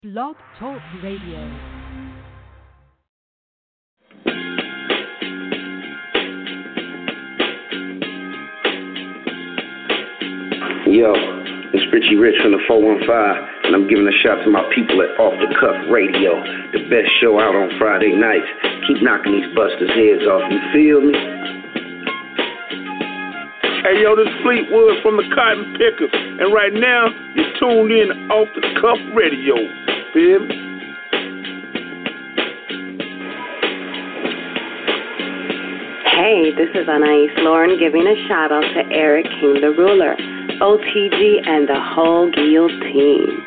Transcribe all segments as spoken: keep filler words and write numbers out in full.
Blog Talk Radio. Yo, it's Richie Rich from the four one five, and I'm giving a shout to my people at Off the Cuff Radio, the best show out on Friday nights. Keep knocking these busters' heads off, you feel me? Hey, yo, this is Fleetwood from the Cotton Pickers, and right now, you're tuned in to Off the Cuff Radio, feel me? Hey, this is Anais Lauren giving a shout out to Eric King the Ruler, O T G, and the whole guillotine.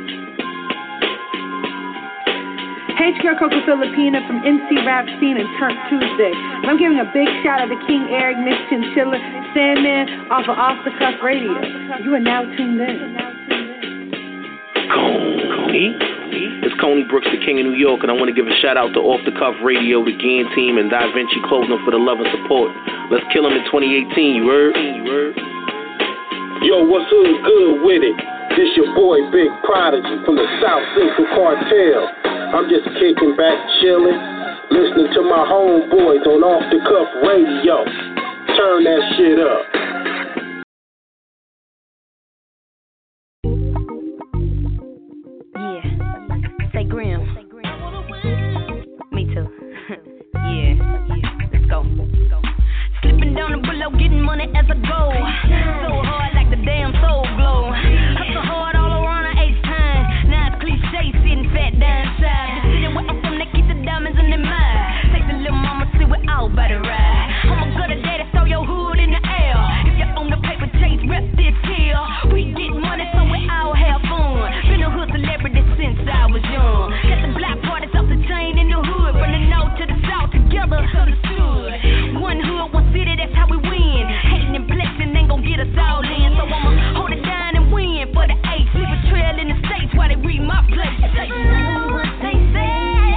Hey, it's your Coco Filipina from M C Rap Scene and Turn Tuesday. And I'm giving a big shout out to King Eric, Miss Chinchilla, Sandman, off of Off the Cuff Radio. You are now tuned in. Coney? It's Coney Brooks, the King of New York, and I want to give a shout out to Off the Cuff Radio, the Ginn team, and Da Vinci Clothing for the love and support. Let's kill them in twenty eighteen, you heard? You heard? Yo, what's hood good with it? This your boy Big Prodigy from the South Central Cartel. I'm just kicking back, chilling, listening to my homeboys on Off the Cuff Radio. Turn that shit up. Yeah, say Grim. Me too. Yeah, let's go. Slipping down the below, getting money as I go. So hard like the damn soul glow. Hustle hard all around the H time. Now it's cliche, sitting fat down south. The city where I'm from, they keep the diamonds in their mind. Take the little mama, see we out by the ride. I'm a good daddy, throw your hood in the air. If you're on the paper chase, rep this kill. We get money, so we all have fun. Been a hood celebrity since I was young. Got the black parties off the chain in the hood. From the north to the south, together understood. One hood, one city, that's how we win. Hating and flexing ain't gon' get us all in. So I'ma hold it down and win for the eight. Leave a trail in the states while they read my place. They know what they say.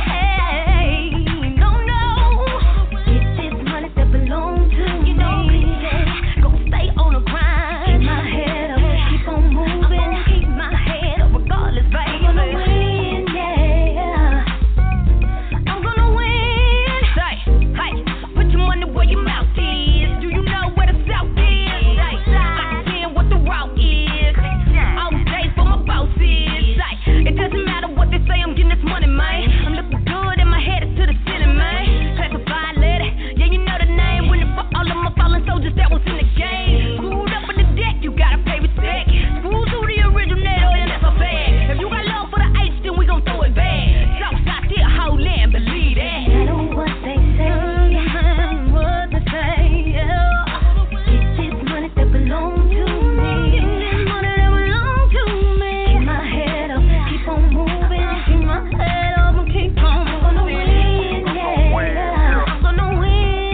Don't know. Get this money that belong to me. Gon' stay on the grind. Keep my head up, keep on moving. Keep my head up regardless, baby. I'm gonna win, yeah. I'm gonna win. Say, hey, put your money where your mouth is. Do you know where the south is? Say, I can what the route is. All days for my boss is. Say, it doesn't matter what they say, I'm getting this money, man. I'm looking good and my head is to the ceiling, man. Classified letter, yeah, you know the name. When it for all of my fallen soldiers that was in the game. Screwed up on the deck, you gotta pay respect. Screw to the originator, and that's a fact. If you got love for the H, then we gon' throw it back. Southside still holding, believe that. I know what they say, what they say, yeah. Get this money that belong to me. Get this money that belong to me. Keep my head up, keep on moving. Keep my head up and keep on moving. I'm gonna win, yeah. I'm gonna win,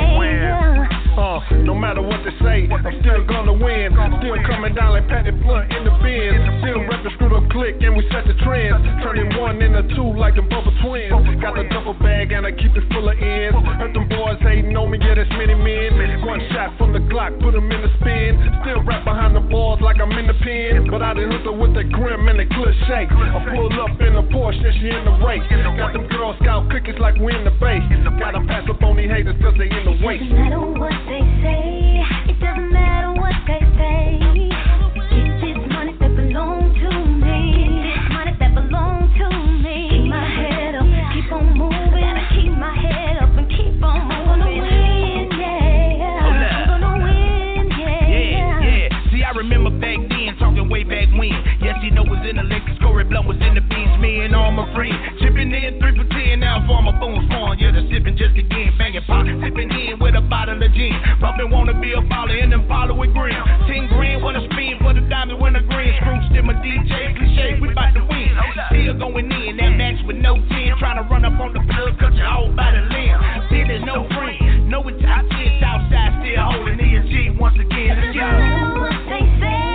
yeah. Uh, no matter what they say, I'm still gonna win. Still coming down like Patty Blunt in the bin. Still reppin' screwed up click and we set the trends. Turning one into two like them Bubba twins. Got the double bag and I keep it full of ends. Heard them boys hating on me, yeah, that's many men. One shot from the Glock, put them in the spin. Still rap behind the balls like I'm in the pen. But I done hooked her with that grim and that cliche. I pull up in a Porsche and she in the race. Got them Girl Scout cookies like we in the base. Gotta pass up on these haters cause they in the way. It doesn't matter what they say. It doesn't matter what they say. Get this money that belong to me. Get this money that belong to me. Keep my head up, keep on moving. Gotta keep my head up and keep on moving. I'm gonna win, yeah. I'm gonna win, yeah. Yeah, yeah. See, I remember back then, talking way back when. Yes, you know, was in the Lakers, Corey Blunt was in the beach, me and all my friends. Chipping in three for ten, now for my boom spawn. Yeah, the sipping just again, banging pop. Sipping in with a bottle of gin. Bumping, wanna be a baller in them follow with grim. Ten grand, wanna spin for the diamond, win a grand. Screw still my D J, cliche, we bout to win. Still going in, that match with no ten. Trying to run up on the plug, cut you all by the limb. Still there's no friend, no it's top shit outside, still holding E and G once again. Let's go. What they say.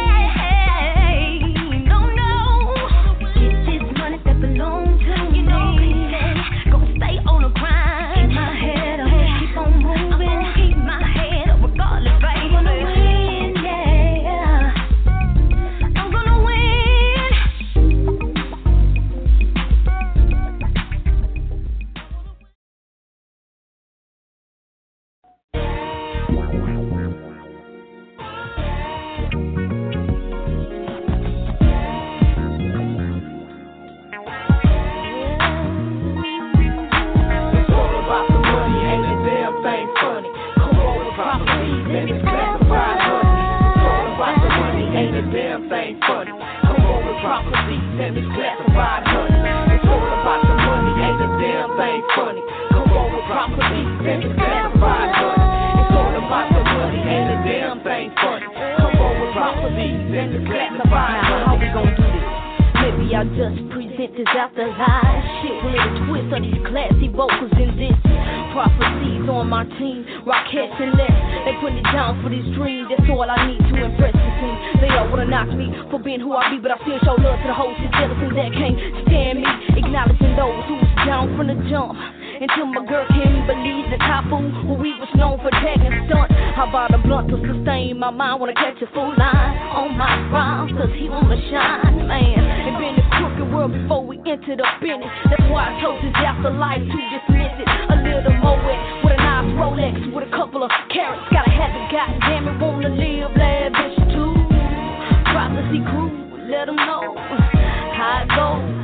Don't know. Get this money that belong to me. Gon' stay on the grind. Keep my head up, keep on moving. Keep my head up regardless, baby. I'm gonna win, yeah. I'm gonna win. classified honey. It's all about the money, ain't a damn thing funny. Come on with proper beats and it's classified honey. It's all about the money, ain't a damn thing funny. Come on with proper beats and it's classified honey. How we gon' do this? Maybe I'll just present this after live. Shit, with a twist of these classy vocals in this. Prophecies on my team, Rockets and Les. They put it down for this dream. That's all I need to impress the team. They all wanna knock me for being who I be, but I still show love to the hoes and jealousy that can't stand me. Acknowledging those who's down from the jump. Until my girl can't believe the top fool who we was known for tagging stunts. How about a blunt to sustain my mind? Wanna catch a full line on my rhymes, cause he wanna shine, man. It been a crooked world before we entered up in it. That's why I chose this afterlife to dismiss it. A little more with a nice Rolex with a couple of carrots. Gotta have it, goddamn it, wanna live lavish too. Prophecy crew, let them know how it goes.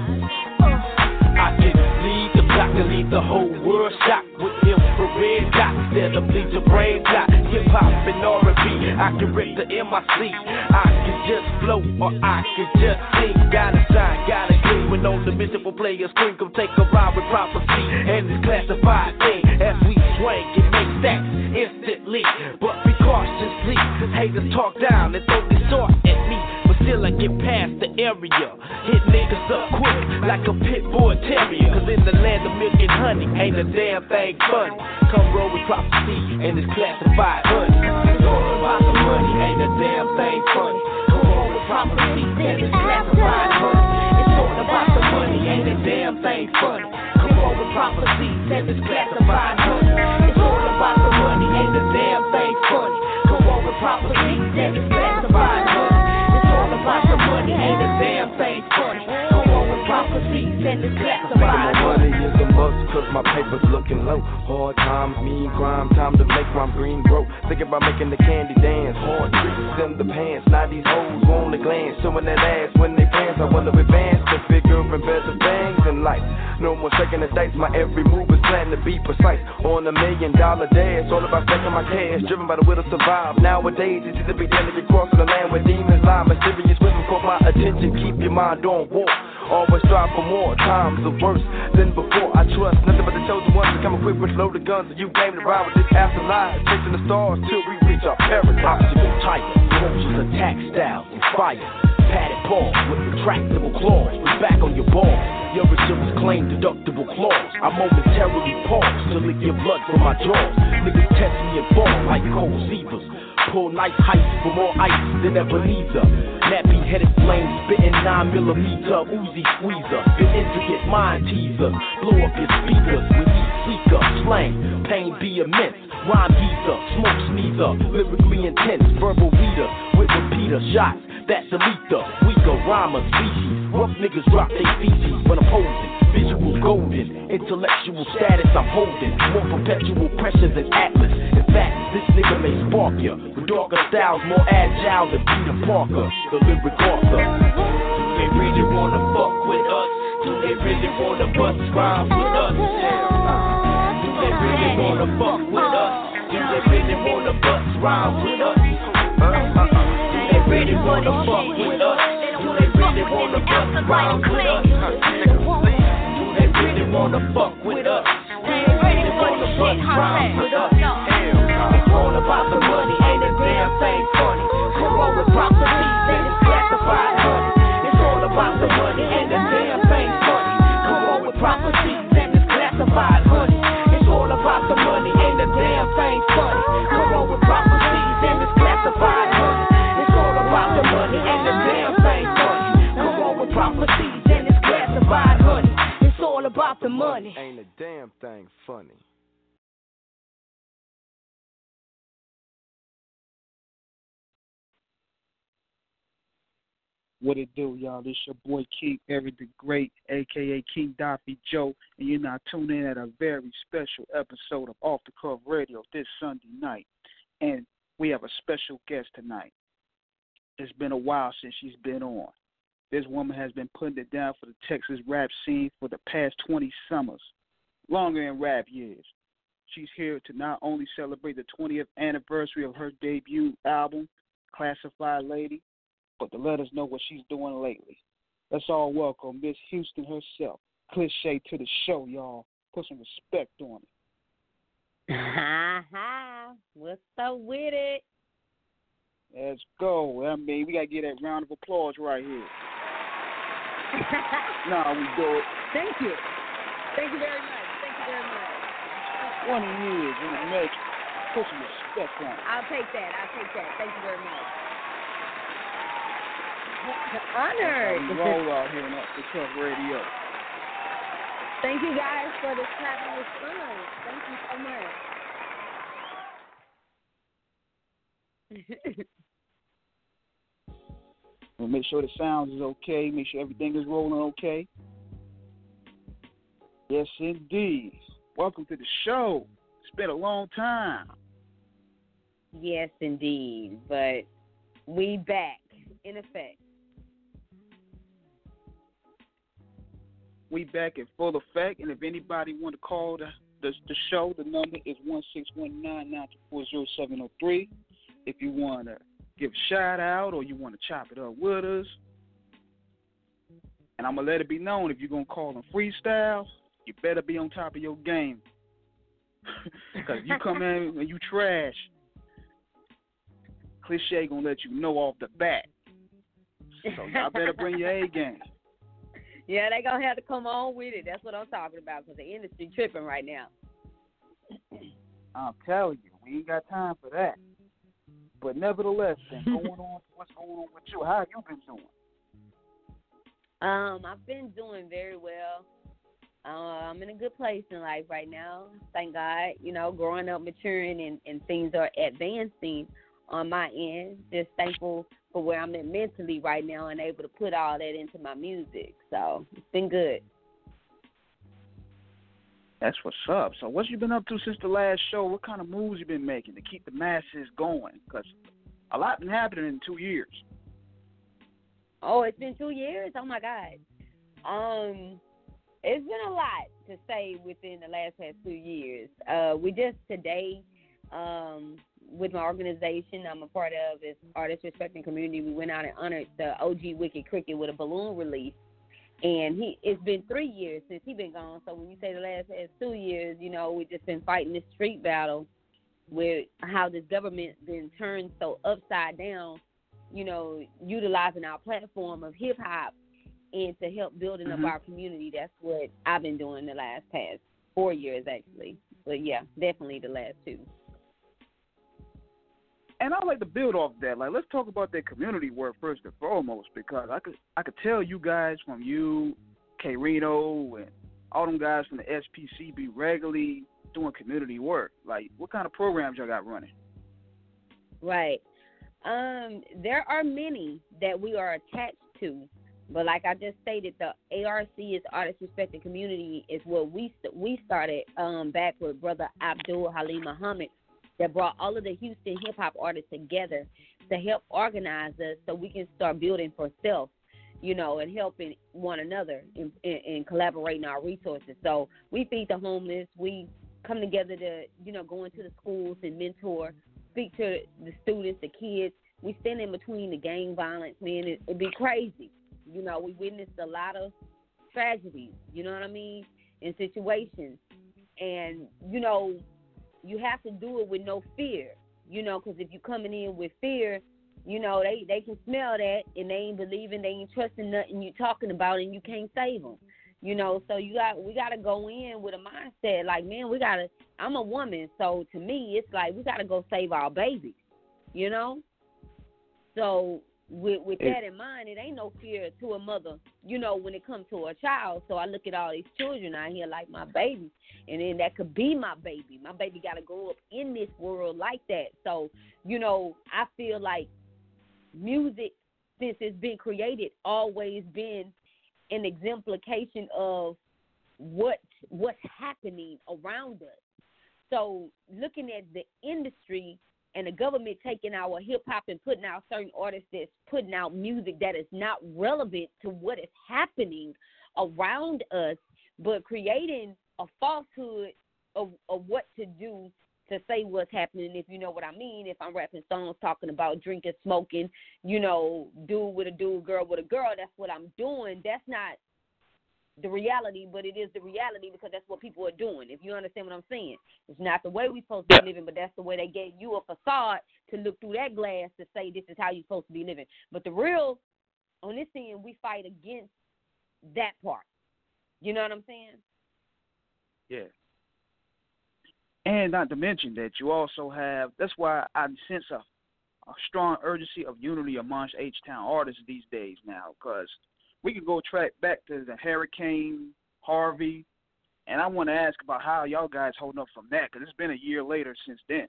I can lead the block and leave the whole world shocked with infrared dots instead of bleach a brain dot. Hip hop and R and B, I can rip the M I C. I can just flow or I can just sing. Gotta shine, gotta gleam. When on the mission for players scream, come take a ride with prophecy and this classified thing. As we swing, it makes stacks instantly, but be cautiously. Haters talk down and throw this short at me. Still I get past the area, hit niggas up quick like a pit bull terrier. Cause in the land of milk and honey, ain't a damn thing funny. Come roll with prophecy and it's classified honey. It's all about the money, ain't a damn thing funny. Come roll with prophecy and it's classified honey. It's all about the money, ain't a damn thing funny. Come roll with prophecy and it's classified honey. It's all about the money, ain't a damn thing funny. Come roll with prophecy and it's classified honey. About the money, ain't a damn thing funny. Come on with prophecy, then it's classified. Money is a must, cause my paper's looking low. Hard times, mean crime, time to make my green grow. Thinking about making the candy dance. Hard treats in the pants. Now these hoes wanna glance, showing that ass when they pants. I wanna advance the figure and better things in life. No more shaking the dice, my every move is planned to be precise. On a million dollar dash, all about stacking my cash. Driven by the will to survive. Nowadays, it's easy to be delicate crossing the land where demons lie. Mysterious women caught my attention, keep your mind on war. Always strive for more, times are worse than before. I trust nothing but the chosen ones to come equipped with loaded guns. And you came to ride with this afterlife, chasing the stars till we reach our paradise. Obstacle type, soldiers attack style, inspired. Padded paws with retractable claws. We back on your balls. Your insurance claim deductible clause. I momentarily pause to lick your blood from my jaws. Niggas test me and fall like cold zebras. Pull nice heights for more ice than Ebenezer. Nappy headed flames spitting nine millimeter Uzi squeezer. The intricate mind teaser. Blow up your speakers with each seeker. Slang, pain be immense. Rhyme geezer, smoke sneezer. Lyrically intense, verbal reader with repeater shots. That's a lethal, weaker rhymer species. Rough niggas drop they feces when I'm posing. Visuals golden, intellectual status I'm holding. More perpetual pressure than Atlas. In fact, this nigga may spark ya. With darker styles, more agile than Peter Parker, the lyric author. Do they really wanna fuck with us? Do they really wanna bust rhymes with us? Do they really wanna fuck with us? Do they really wanna bust rhymes with us? Do they really wanna fuck with us? Do they really wanna bust rhymes with us? Do they really wanna fuck with us? Do they really wanna bust rhymes with us? It's all about the money, ain't a damn thing funny. Come on with prophecy, then it's classified honey. It's all about the money, ain't a damn thing funny. Come on with prophecy, then it's classified honey. It's all about the money, ain't a damn thing funny. Come on with prophecy, then it's classified honey. It's all about the money, ain't a damn thing funny. Come on with prophecy, then it's classified honey. It's all about the money. Ain't a damn thing funny. What it do, y'all? This your boy King Eric the Great, a k a. King Daffy Joe, and you're now tuned in at a very special episode of Off the Cuff Radio this Sunday night. And we have a special guest tonight. It's been a while since she's been on. This woman has been putting it down for the Texas rap scene for the past twenty summers, longer in rap years. She's here to not only celebrate the twentieth anniversary of her debut album, Classified Lady, but to let us know what she's doing lately. Let's all welcome Miss Houston herself. Cliche to the show, y'all. Put some respect on it. Ha ha. What's up with it? Let's go. I mean, we got to get that round of applause right here. Nah, we do it. Thank you. Thank you very much. Thank you very much. twenty years in the making. Put some respect on it. I'll take that. I'll take that. Thank you very much. Honored. We roll out here on Off the Cuff Radio. Thank you guys for this clapping response. Thank you so much. We'll make sure the sound is okay. Make sure everything is rolling okay. Yes, indeed. Welcome to the show. It's been a long time. Yes, indeed. But we back in effect. We back in full effect, and if anybody want to call the, the the show, the number is one six one nine nine two four zero seven zero three. If you want to give a shout out or you want to chop it up with us, and I'm gonna let it be known, if you're gonna call them freestyle, you better be on top of your game. Because you come in and you trash, Cliche gonna let you know off the bat. So y'all better bring your A game. Yeah, they gonna have to come on with it. That's what I'm talking about, because the industry tripping right now. I'm telling you, we ain't got time for that. But nevertheless, then going on, what's going on with you? How have you been doing? Um, I've been doing very well. Uh, I'm in a good place in life right now. Thank God. You know, growing up, maturing, and, and things are advancing on my end. Just thankful for where I'm at mentally right now and able to put all that into my music. So it's been good. That's what's up. So what you been up to since the last show? What kind of moves you been making to keep the masses going? Because a lot been happening in two years. Oh, it's been two years? Oh, my God. Um, it's been a lot to say within the last past two years. Uh, we just today, um, with my organization I'm a part of, is Artist Respecting Community, we went out and honored the O G Wicked Cricket with a balloon release. And he it's been three years since he been gone. So when you say the last past two years, you know, we've just been fighting this street battle with how this government been turned so upside down, you know, utilizing our platform of hip-hop and to help building mm-hmm. up our community. That's what I've been doing the last past four years, actually. But, yeah, definitely the last two. And I'd like to build off that. Like, let's talk about that community work first and foremost, because I could I could tell you guys from you, K Reno, and all them guys from the S P C be regularly doing community work. Like, what kind of programs y'all got running? Right. Um, there are many that we are attached to, but like I just stated, the A R C is Artist Respected Community is what we we started um, back with Brother Abdul Halim Muhammad, that brought all of the Houston hip-hop artists together to help organize us so we can start building for self, you know, and helping one another and, and, and collaborating our resources. So we feed the homeless. We come together to, you know, go into the schools and mentor, speak to the students, the kids. We stand in between the gang violence, man. It, it'd be crazy. You know, we witnessed a lot of tragedies, you know what I mean, in situations. And, you know, you have to do it with no fear, you know, because if you're coming in with fear, you know, they, they can smell that and they ain't believing, they ain't trusting nothing you talking about, and you can't save them, you know. So you got we got to go in with a mindset like, man, we got to, I'm a woman, so to me it's like we got to go save our babies, you know. So with, with that in mind, it ain't no fear to a mother, you know, when it comes to a child. So I look at all these children out here like my baby, and then that could be my baby. My baby got to grow up in this world like that. So, you know, I feel like music, since it's been created, always been an exemplification of what what's happening around us. So looking at the industry and the government taking our hip-hop and putting out certain artists that's putting out music that is not relevant to what is happening around us, but creating a falsehood of, of what to do to say what's happening, if you know what I mean. If I'm rapping songs talking about drinking, smoking, you know, dude with a dude, girl with a girl, that's what I'm doing. That's not the reality, but it is the reality because that's what people are doing, if you understand what I'm saying. It's not the way we're supposed to be living, but that's the way they gave you a facade to look through that glass to say this is how you're supposed to be living. But the real, on this end, we fight against that part. You know what I'm saying? Yeah. And not to mention that you also have, that's why I sense a, a strong urgency of unity amongst H-Town artists these days now, because we can go track back to the Hurricane, Harvey, and I want to ask about how y'all guys holding up from that, because it's been a year later since then.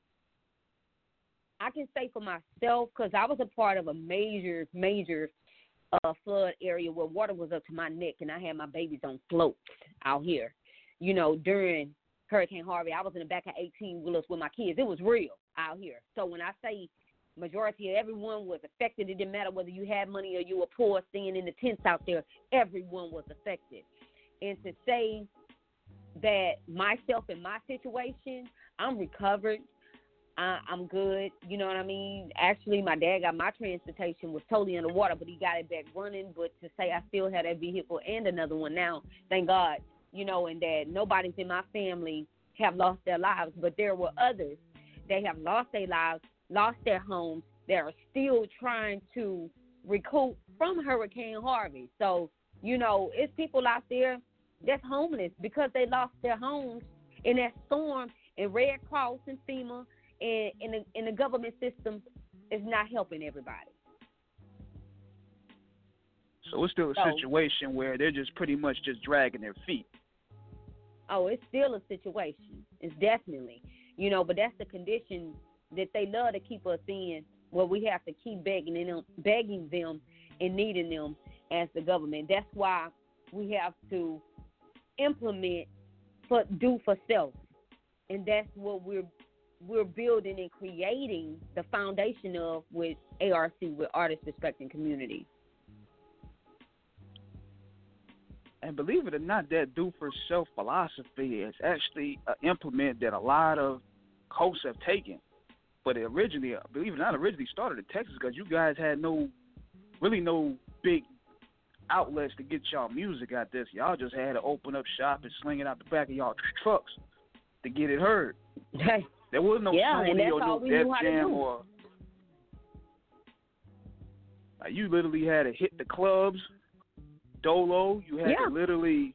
I can say for myself, because I was a part of a major, major uh, flood area where water was up to my neck, and I had my babies on floats out here. You know, during Hurricane Harvey, I was in the back of eighteen-wheelers with my kids. It was real out here. So when I say majority of everyone was affected, it didn't matter whether you had money or you were poor staying in the tents out there, everyone was affected. And to say that myself and my situation, I'm recovered, I, I'm good, you know what I mean? Actually, my dad got my transportation, was totally underwater, but he got it back running. But to say I still have that vehicle and another one now, thank God, you know, and that nobody's in my family have lost their lives, but there were others that have lost their lives, lost their homes, that are still trying to recoup from Hurricane Harvey. So, you know, it's people out there that's homeless because they lost their homes in that storm, and Red Cross and FEMA and, and, the, and the government system is not helping everybody. So it's still a so, situation where they're just pretty much just dragging their feet. Oh, it's still a situation. It's definitely, you know, but that's the condition that they love to keep us in, where we have to keep begging them, begging them and needing them as the government. That's why we have to implement for do for self, and that's what we're we're building and creating the foundation of with A R C, with Artists Respecting Community. And believe it or not, that do for self philosophy is actually an implement that a lot of coasts have taken. But it originally, believe it or not, originally started in Texas because you guys had no, really no big outlets to get y'all music out there. So y'all just had to open up shop and sling it out the back of y'all trucks to get it heard. There was no yeah, Sony or no Def Jam do. or like, you literally had to hit the clubs, Dolo. You had yeah. to literally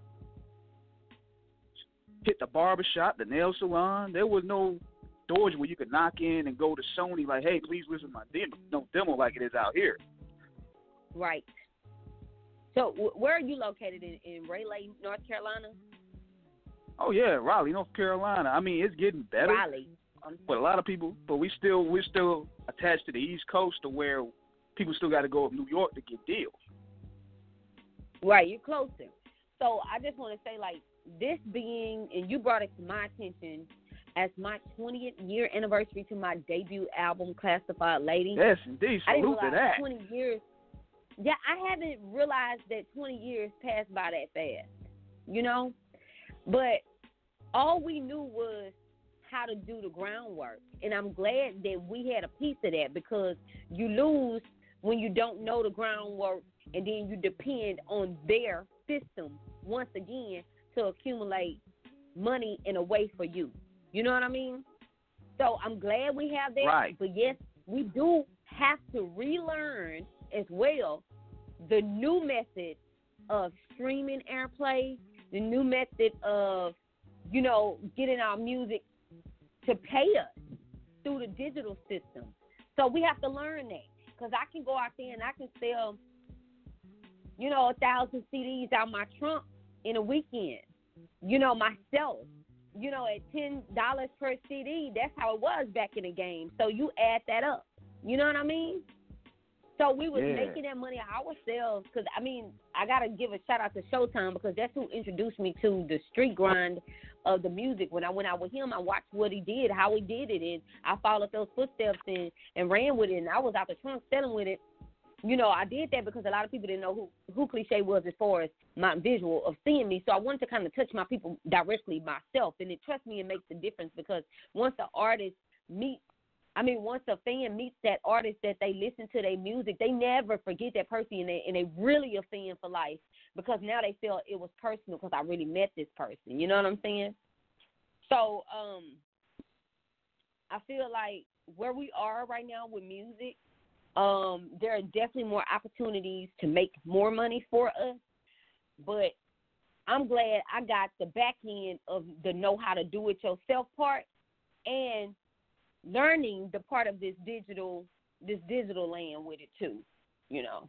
hit the barbershop, the nail salon. There was no doors where you could knock in and go to Sony like, hey, please listen to my demo, no demo like it is out here. Right. So w- where are you located in, in Raleigh, North Carolina? Oh yeah, Raleigh, North Carolina. I mean, it's getting better. Raleigh. But a lot of people, but we still we're still attached to the East Coast, to where people still got to go up New York to get deals. Right, you're closer. So I just want to say, like, this being, and you brought it to my attention as my twentieth year anniversary to my debut album, Classified Lady. Yes, indeed. Salute to that. twenty years. Yeah, I haven't realized that twenty years passed by that fast, you know? But all we knew was how to do the groundwork. And I'm glad that we had a piece of that, because you lose when you don't know the groundwork and then you depend on their system once again to accumulate money in a way for you. You know what I mean? So I'm glad we have that. Right. But yes, we do have to relearn as well the new method of streaming airplay, the new method of, you know, getting our music to pay us through the digital system. So we have to learn that, because I can go out there and I can sell, you know, a thousand C Ds out my trunk in a weekend, you know, myself. You know, at ten dollars per C D, that's how it was back in the game. So you add that up. You know what I mean? So we was yeah. making that money ourselves, because, I mean, I got to give a shout-out to Showtime, because that's who introduced me to the street grind of the music. When I went out with him, I watched what he did, how he did it, and I followed those footsteps and, and ran with it, and I was out the trunk selling with it you know, I did that because a lot of people didn't know who, who Cliche was as far as my visual of seeing me. So I wanted to kind of touch my people directly myself. And it, trust me, it makes a difference because once the artist meets, I mean, once a fan meets that artist that they listen to their music, they never forget that person, and they, and they really a fan for life because now they feel it was personal because I really met this person. You know what I'm saying? So um, I feel like where we are right now with music, um, there are definitely more opportunities to make more money for us, but I'm glad I got the back end of the know how to do it yourself part and learning the part of this digital this digital land with it too, you know.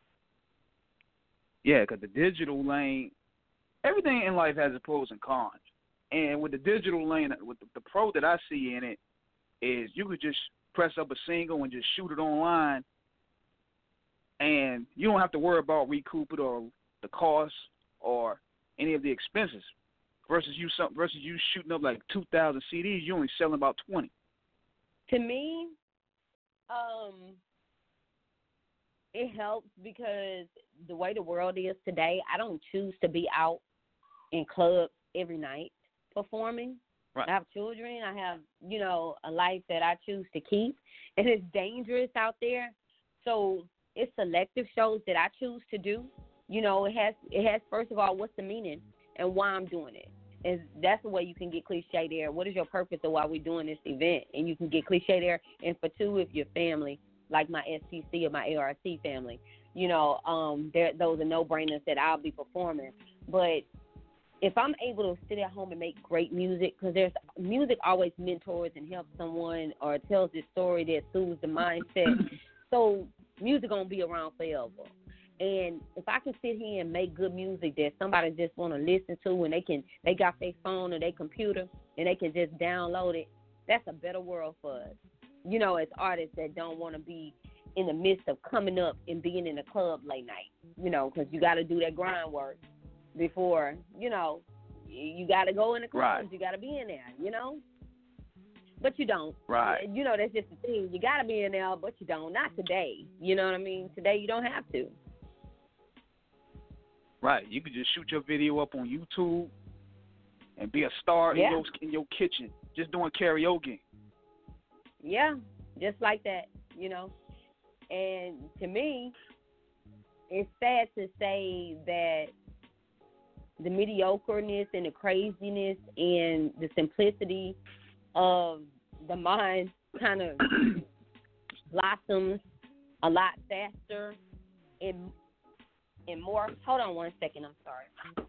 Yeah, because the digital lane, everything in life has its pros and cons. And with the digital lane, with the, the pro that I see in it is you could just press up a single and just shoot it online, and you don't have to worry about recoup it or the cost or any of the expenses. Versus you some versus you shooting up like two thousand C Ds, you only selling about twenty. To me, um, it helps because the way the world is today, I don't choose to be out in clubs every night performing. Right. I have children. I have, you know, a life that I choose to keep. And it's dangerous out there. So it's selective shows that I choose to do. You know, it has, it has first of all, what's the meaning and why I'm doing it. And that's the way you can get Cliche there. What is your purpose of why we're doing this event? And you can get Cliche there. And for two, if your family, like my S T C or my A R C family, you know, um, those are no-brainers that I'll be performing. But if I'm able to sit at home and make great music, because there's music always mentors and helps someone or tells this story that soothes the mindset. So music gonna be around forever. And if I can sit here and make good music that somebody just want to listen to, and they can, they got their phone or their computer and they can just download it, that's a better world for us. You know, as artists that don't want to be in the midst of coming up and being in a club late night. You know, because you got to do that grind work before, you know, you got to go in the clubs. Right. You got to be in there, you know. But you don't. Right. You know, that's just the thing. You got to be in there, but you don't. Not today. You know what I mean? Today you don't have to. Right. You could just shoot your video up on YouTube and be a star yeah. in your in your kitchen, just doing karaoke. Yeah, just like that, you know. And to me, it's sad to say that the mediocreness and the craziness and the simplicity of the mind kind of blossoms a lot faster and and more. Hold on one second. I'm sorry.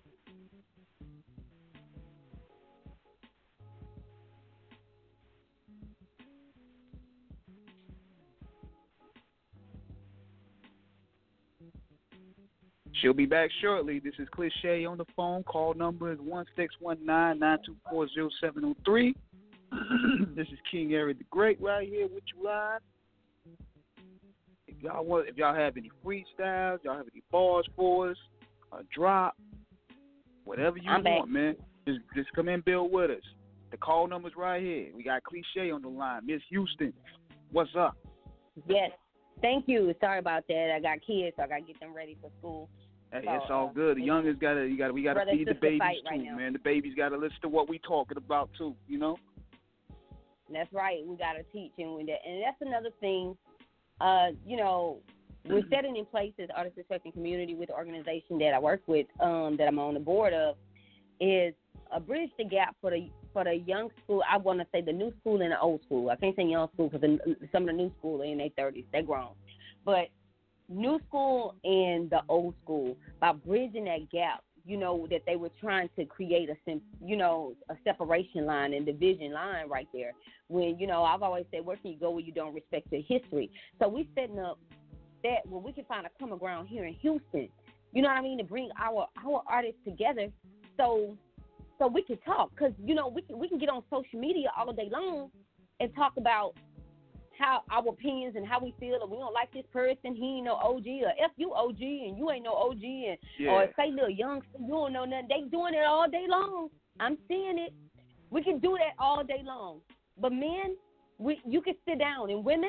She'll be back shortly. This is Cliche on the phone. Call number is one six one nine, nine two four, zero seven zero three. This is King Eric the Great right here with you live. If y'all want, if y'all have any freestyles, y'all have any bars for us, a drop, whatever you I'm want, back. man, just just come in, build with us. The call number's right here. We got Cliche on the line. Miss Houston, what's up? Yes, thank you. Sorry about that. I got kids, so I got to get them ready for school. Hey, so, it's all uh, good. The youngest got to, you got, we got to feed the babies too, right man. The babies got to listen to what we talking about too, you know. That's right. We got to teach, and we, and that's another thing. Uh, you know, we're setting in place as Artist Respecting Community with the organization that I work with, um, that I'm on the board of, is a bridge the gap for the for the young school. I want to say the new school and the old school. I can't say young school because some of the new school are in their thirties. They're grown, but new school and the old school, by bridging that gap, you know, that they were trying to create a, you know, a separation line and division line right there. When, you know, I've always said, where can you go where you don't respect your history? So we're setting up that where we can find a common ground here in Houston, you know what I mean, to bring our, our artists together so so we can talk. Because, you know, we can, we can get on social media all day long and talk about how our opinions and how we feel, and we don't like this person, he ain't no O G, or F you O G and you ain't no O G, and yeah. or say little young, you don't know nothing. They doing it all day long. I'm seeing it. We can do that all day long. But men, we you can sit down, and women,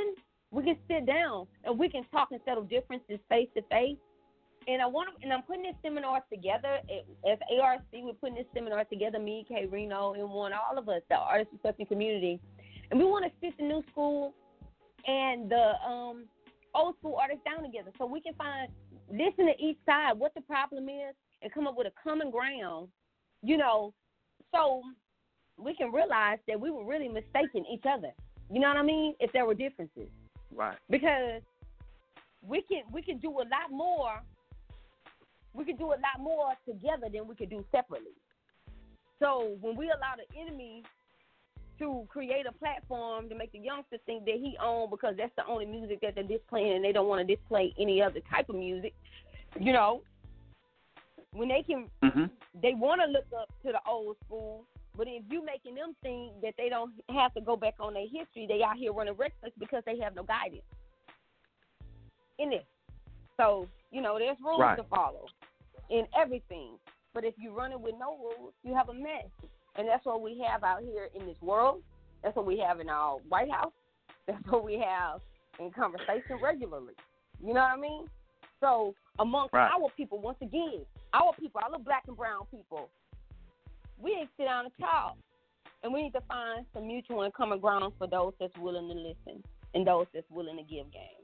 We can sit down and we can talk and settle differences face to face. And I want to, and I'm putting this seminar together as A R C. We're putting this seminar together. Me, K. Reno, and one, all of us, the artist respecting community, and we want to sit the new school and the um, old school artists down together, so we can find, listen to each side, what the problem is, and come up with a common ground. You know, so we can realize that we were really mistaking each other. You know what I mean? If there were differences. Right. Because we can we can do a lot more. We can do a lot more together than we could do separately. So when we allow the enemy to create a platform to make the youngsters think that he own because that's the only music that they're displaying and they don't want to display any other type of music, you know, when they can, mm-hmm. they want to look up to the old school. But if you making them think that they don't have to go back on their history, they out here running reckless because they have no guidance in it. So, you know, there's rules right. to follow in everything. But if you're running with no rules, you have a mess. And that's what we have out here in this world. That's what we have in our White House. That's what we have in conversation regularly. You know what I mean? So amongst right. our people, once again, our people, our little black and brown people, we need to sit down and talk, and we need to find some mutual and common ground for those that's willing to listen and those that's willing to give game.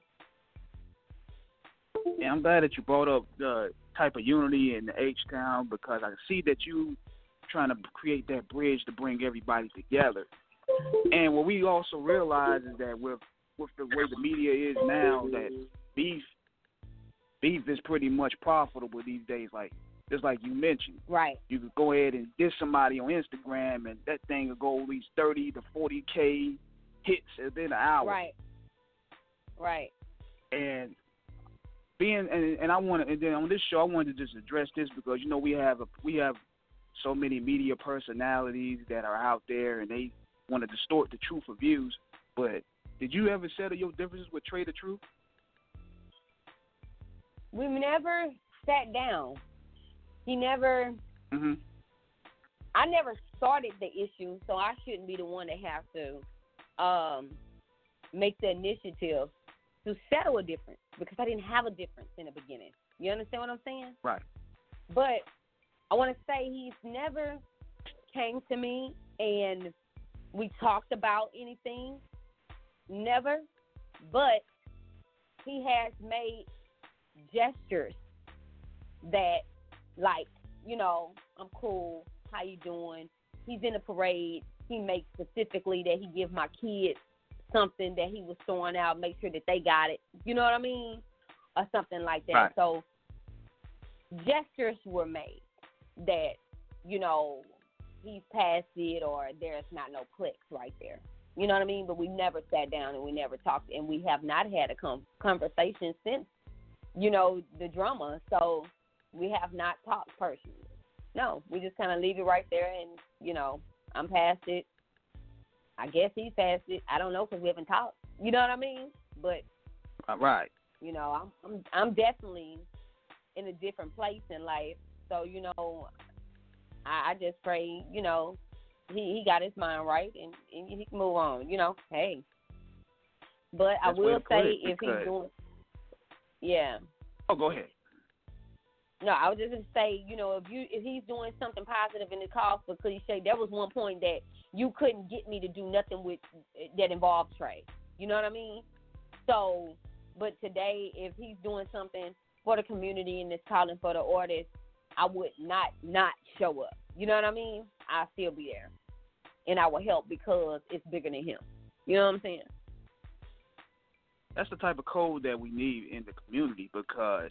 Yeah, I'm glad that you brought up the type of unity in the H-Town because I see that you trying to create that bridge to bring everybody together. And what we also realize is that with with the way the media is now, that beef beef is pretty much profitable these days. Like just like you mentioned, right? You could go ahead and diss somebody on Instagram, and that thing will go at least thirty to forty k hits within an hour. Right. Right. And being and, and I want to, and then on this show I wanted to just address this because you know we have a, we have so many media personalities that are out there and they want to distort the truth of views. But did you ever settle your differences with Trey the Truth? We never sat down. He never. Mm-hmm. I never started the issue, so I shouldn't be the one to have to um, make the initiative to settle a difference because I didn't have a difference in the beginning. You understand what I'm saying? Right. But I want to say he's never came to me and we talked about anything. Never. But he has made gestures that, like, you know, I'm cool. How you doing? He's in a parade. He makes specifically that he give my kids something that he was throwing out, make sure that they got it. You know what I mean? Or something like that. Right. So gestures were made that, you know, he's past it or there's not no clicks right there. You know what I mean? But we never sat down and we never talked, and we have not had a com- conversation since, you know, the drama. So we have not talked personally. No, we just kind of leave it right there, and, you know, I'm past it. I guess he's past it. I don't know because we haven't talked. You know what I mean? But, uh, right. you know, I'm, I'm I'm definitely in a different place in life. So, you know, I, I just pray, you know, he, he got his mind right and, and he can move on, you know. Hey. But That's I will say if because... he's doing, yeah. Oh, go ahead. No, I was just going to say, you know, if you if he's doing something positive in the cause for cliche, there was one point that you couldn't get me to do nothing with that involved Trey. You know what I mean? So, but today, if he's doing something for the community and is calling for the artist, I would not not show up. You know what I mean? I'll still be there. And I will help because it's bigger than him. You know what I'm saying? That's the type of code that we need in the community because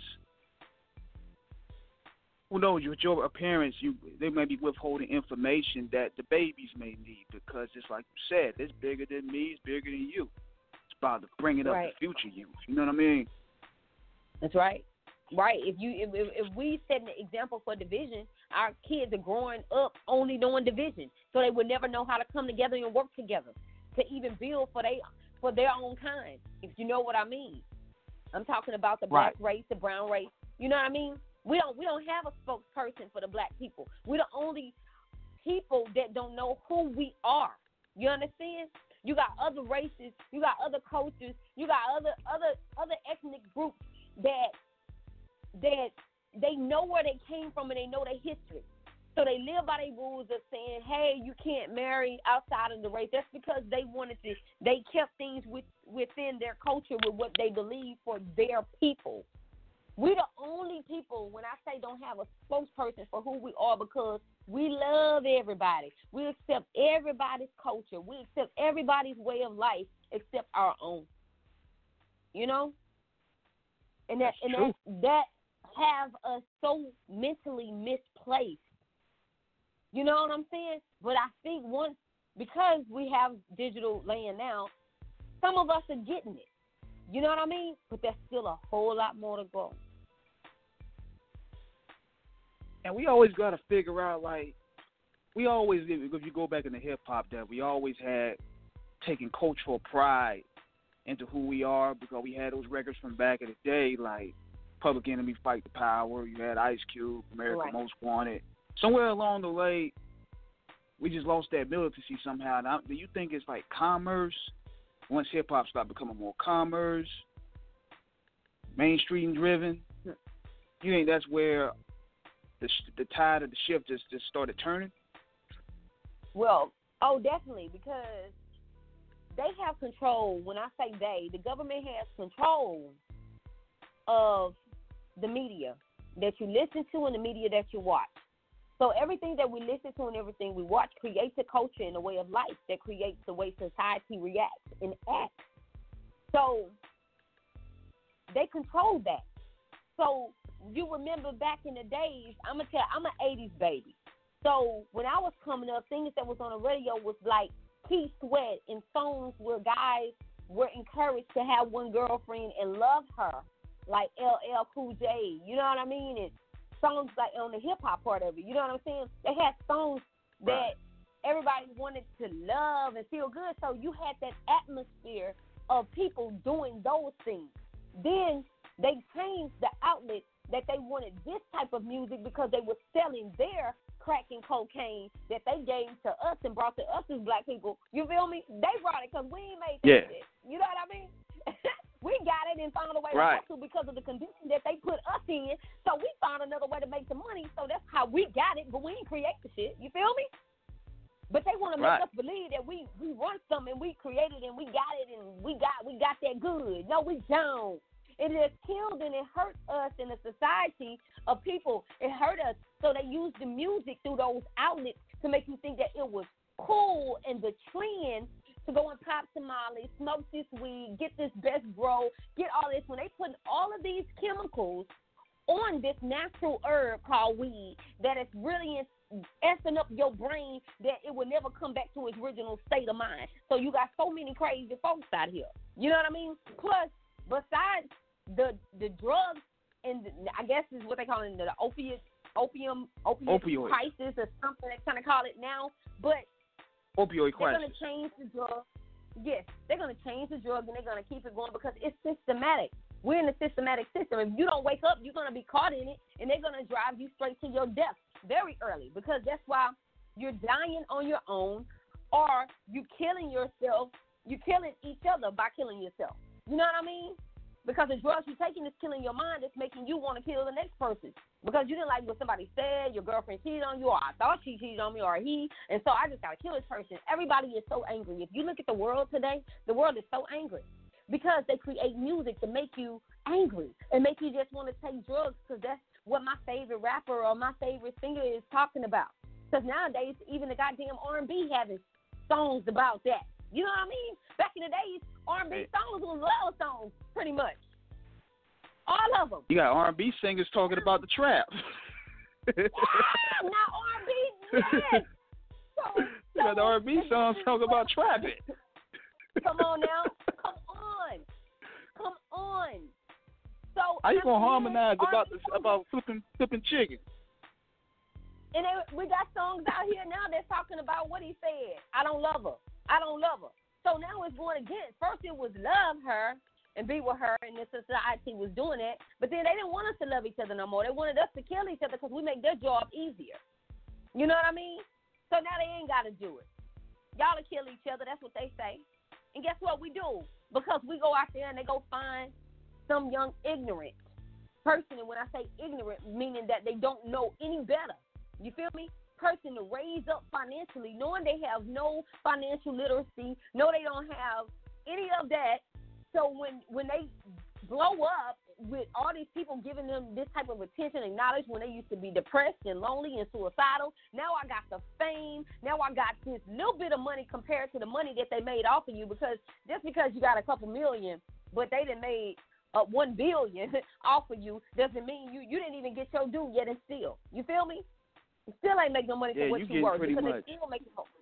who knows, with your parents, you they may be withholding information that the babies may need because it's like you said, it's bigger than me, it's bigger than you. It's about to bring it up right. to future youth. You know what I mean? That's right. Right. If you if, if we set an example for division, our kids are growing up only knowing division, so they would never know how to come together and work together to even build for they for their own kind. If you know what I mean, I'm talking about the black right. race, the brown race. You know what I mean? We don't we don't have a spokesperson for the black people. We're the only people that don't know who we are. You understand? You got other races. You got other cultures. You got other other other ethnic groups that that they know where they came from and they know their history. So they live by their rules of saying, hey, you can't marry outside of the race. That's because they wanted to, they kept things with, within their culture with what they believe for their people. We're the only people, when I say don't have a spokesperson for who we are, because we love everybody. We accept everybody's culture. We accept everybody's way of life except our own. You know? And that, and that, that have us so mentally misplaced. You know what I'm saying? But I think once, because we have digital land now, some of us are getting it. You know what I mean? But there's still a whole lot more to go. And we always got to figure out, like, we always, if you go back in the hip-hop, that we always had taken cultural pride into who we are, because we had those records from back in the day, like Public Enemy, Fight the Power. You had Ice Cube, America Right. Most Wanted. Somewhere along the way, we just lost that militancy somehow. Now, do you think it's like commerce? Once hip hop started becoming more commerce, mainstream driven, you think that's where the the tide of the shift just, just started turning? Well, oh, definitely, because they have control. When I say they, the government has control of the media that you listen to and the media that you watch. So everything that we listen to and everything we watch creates a culture and a way of life that creates the way society reacts and acts. So they control that. So you remember back in the days, I'm gonna tell, I'm an eighties baby. So when I was coming up, things that was on the radio was like Keith Sweat and songs where guys were encouraged to have one girlfriend and love her, like L L Cool J. You know what I mean? And songs like on the hip hop part of it, you know what I'm saying? They had songs that Right. everybody wanted to love and feel good. So you had that atmosphere of people doing those things. Then they changed the outlet that they wanted this type of music because they were selling their crack and cocaine that they gave to us and brought to us as black people. You feel me? They brought it because we ain't made that Yeah. shit. You know what I mean? We got it and found a way Right. to because of the condition that they put us in. So we found another way to make the money. So that's how we got it, but we didn't create the shit. You feel me? But they want to make Right. us believe that we we run something and we created and we got it and we got we got that good. No, we don't. It has killed and it hurt us in a society of people. It hurt us. So they used the music through those outlets to make you think that it was cool and the trend to go and pop some Molly, smoke this weed, get this best bro, get all this. When they put all of these chemicals on this natural herb called weed that is really effing up your brain that it will never come back to its original state of mind. So you got so many crazy folks out here. You know what I mean? Plus, besides the the drugs and the, I guess is what they call it, the opiate, opium, opiate Opioid. crisis or something they kind of call it now. But Opioid they're crisis. going to change the drug. Yes, they're going to change the drug and they're going to keep it going because it's systematic. We're in a systematic system. If you don't wake up, you're going to be caught in it, and they're going to drive you straight to your death very early because that's why you're dying on your own or you killing yourself. You're killing each other by killing yourself. You know what I mean? Because the drugs you're taking is killing your mind. It's making you want to kill the next person because you didn't like what somebody said, your girlfriend cheated on you, or I thought she cheated on me, or he, and so I just got to kill this person. Everybody is so angry. If you look at the world today, the world is so angry because they create music to make you angry and make you just want to take drugs because that's what my favorite rapper or my favorite singer is talking about. Because nowadays, even the goddamn R and B having songs about that. You know what I mean? Back in the days, R and B hey. songs was love songs, pretty much. All of them. You got R and B singers talking about the trap. Yeah, not R and B, yes. So, you got the R and B songs talking about trapping. Come on now. Come on. Come on. So how you gonna harmonize about this, about flipping flipping chicken? And they, we got songs out here now that's talking about what he said. I don't love her. I don't love her. So now it's going against. First it was love her and be with her, and the society was doing it. But then they didn't want us to love each other no more. They wanted us to kill each other because we make their job easier. You know what I mean? So now they ain't got to do it. Y'all will kill each other. That's what they say. And guess what we do? Because we go out there and they go find some young ignorant person. And when I say ignorant, meaning that they don't know any better. You feel me? Person to raise up financially, knowing they have no financial literacy, know they don't have any of that. So when when they blow up with all these people giving them this type of attention and knowledge when they used to be depressed and lonely and suicidal, now I got the fame, now I got this little bit of money compared to the money that they made off of you, because just because you got a couple million, but they done made uh, one billion off of you, doesn't mean you, you didn't even get your due yet and still. You feel me? You still ain't make no money yeah, for what you, you worth, pretty because much. they still making more.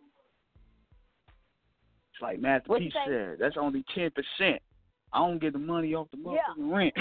It's like Master What P you say? said, that's only ten percent. I don't get the money off the motherfucking Yeah. rent.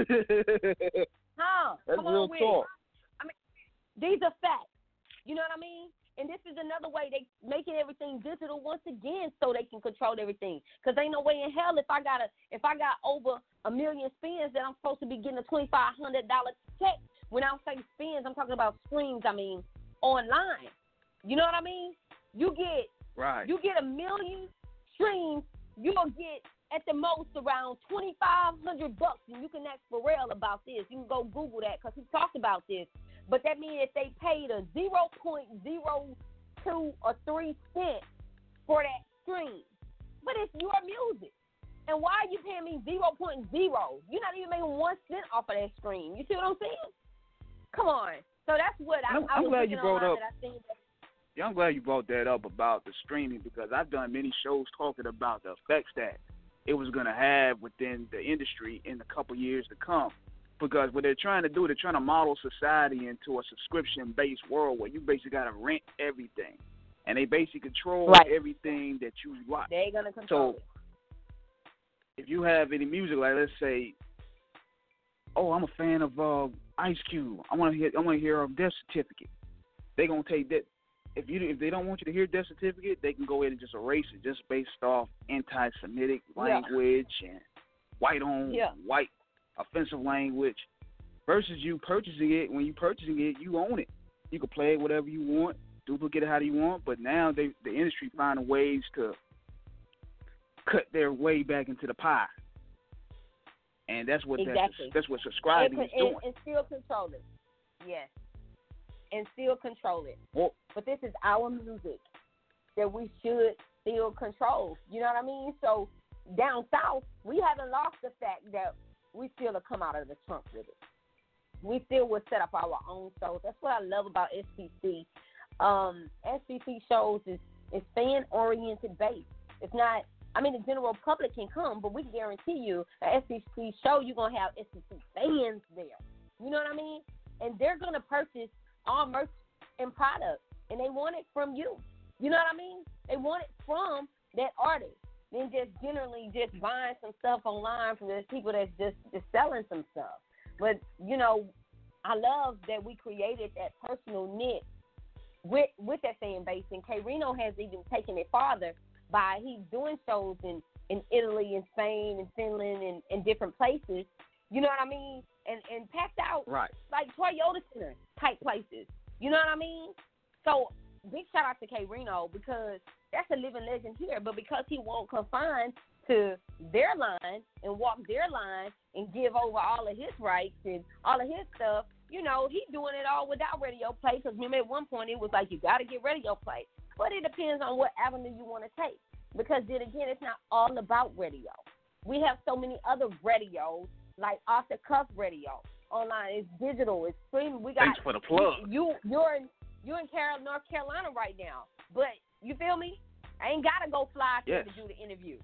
Huh? That's Come real on with talk. it. I mean, these are facts. You know what I mean? And this is another way they making everything digital once again, so they can control everything. Cause ain't no way in hell if I got a if I got over a million spins that I'm supposed to be getting a twenty five hundred dollar check. When I say spins, I'm talking about streams. I mean online. You know what I mean? You get right. You get a million streams, you gonna get at the most around twenty-five hundred bucks, and you can ask Pharrell about this. You can go Google that because he talked about this. But that means if they paid a zero point zero two or three cent for that stream, but it's your music. And why are you paying me zero point zero? You're not even making one cent off of that stream. You see what I'm saying? Come on. So that's what I, I'm, I was I'm glad you looking brought online up. that I seen that. Yeah, I'm glad you brought that up about the streaming, because I've done many shows talking about the effects that it was going to have within the industry in a couple years to come. Because what they're trying to do, they're trying to model society into a subscription-based world where you basically got to rent everything. And they basically control Right. everything that you watch. They're going to control so, it. if you have any music, like let's say, oh, I'm a fan of uh, Ice Cube. I want to hear, I want to hear of Death Certificate. They're gonna take that. If you, if they don't want you to hear Death Certificate, they can go ahead and just erase it, just based off anti-Semitic language yeah. and white-on, yeah. white offensive language. Versus you purchasing it. When you purchasing it, you own it. You can play it whatever you want, duplicate it how you want. But now they, the industry finding ways to cut their way back into the pie. And that's what exactly. that's, that's what subscribing and, is doing. And, and still control it. Yes. And still control it. Well, but this is our music that we should still control. You know what I mean? So down south, we haven't lost the fact that we still have come out of the trunk with it. We still will set up our own shows. That's what I love about S P C. Um, S P C shows is, is fan-oriented based. It's not, I mean, the general public can come, but we guarantee you an S P C show, you're going to have S P C fans there. You know what I mean? And they're going to purchase all merch and products, and they want it from you. You know what I mean? They want it from that artist. Then just generally just buying some stuff online from the people that's just, just selling some stuff. But, you know, I love that we created that personal niche with with that fan base. And K-Rino has even taken it farther by he's doing shows in, in Italy and Spain and Finland and, and different places. You know what I mean? And and packed out right. like Toyota Center type places. You know what I mean? So big shout out to K-Rino because that's a living legend here. But because he won't confine to their line and walk their line and give over all of his rights and all of his stuff, you know, he's doing it all without radio play. Because remember at one point it was like you got to get radio play. But it depends on what avenue you want to take. Because then again, it's not all about radio. We have so many other radios, like off the cuff radio. Online, it's digital, it's streaming. We got Thanks for the plug. You, you're in you're in Carol, North Carolina right now, but you feel me? I ain't gotta go fly yes. to do the interview.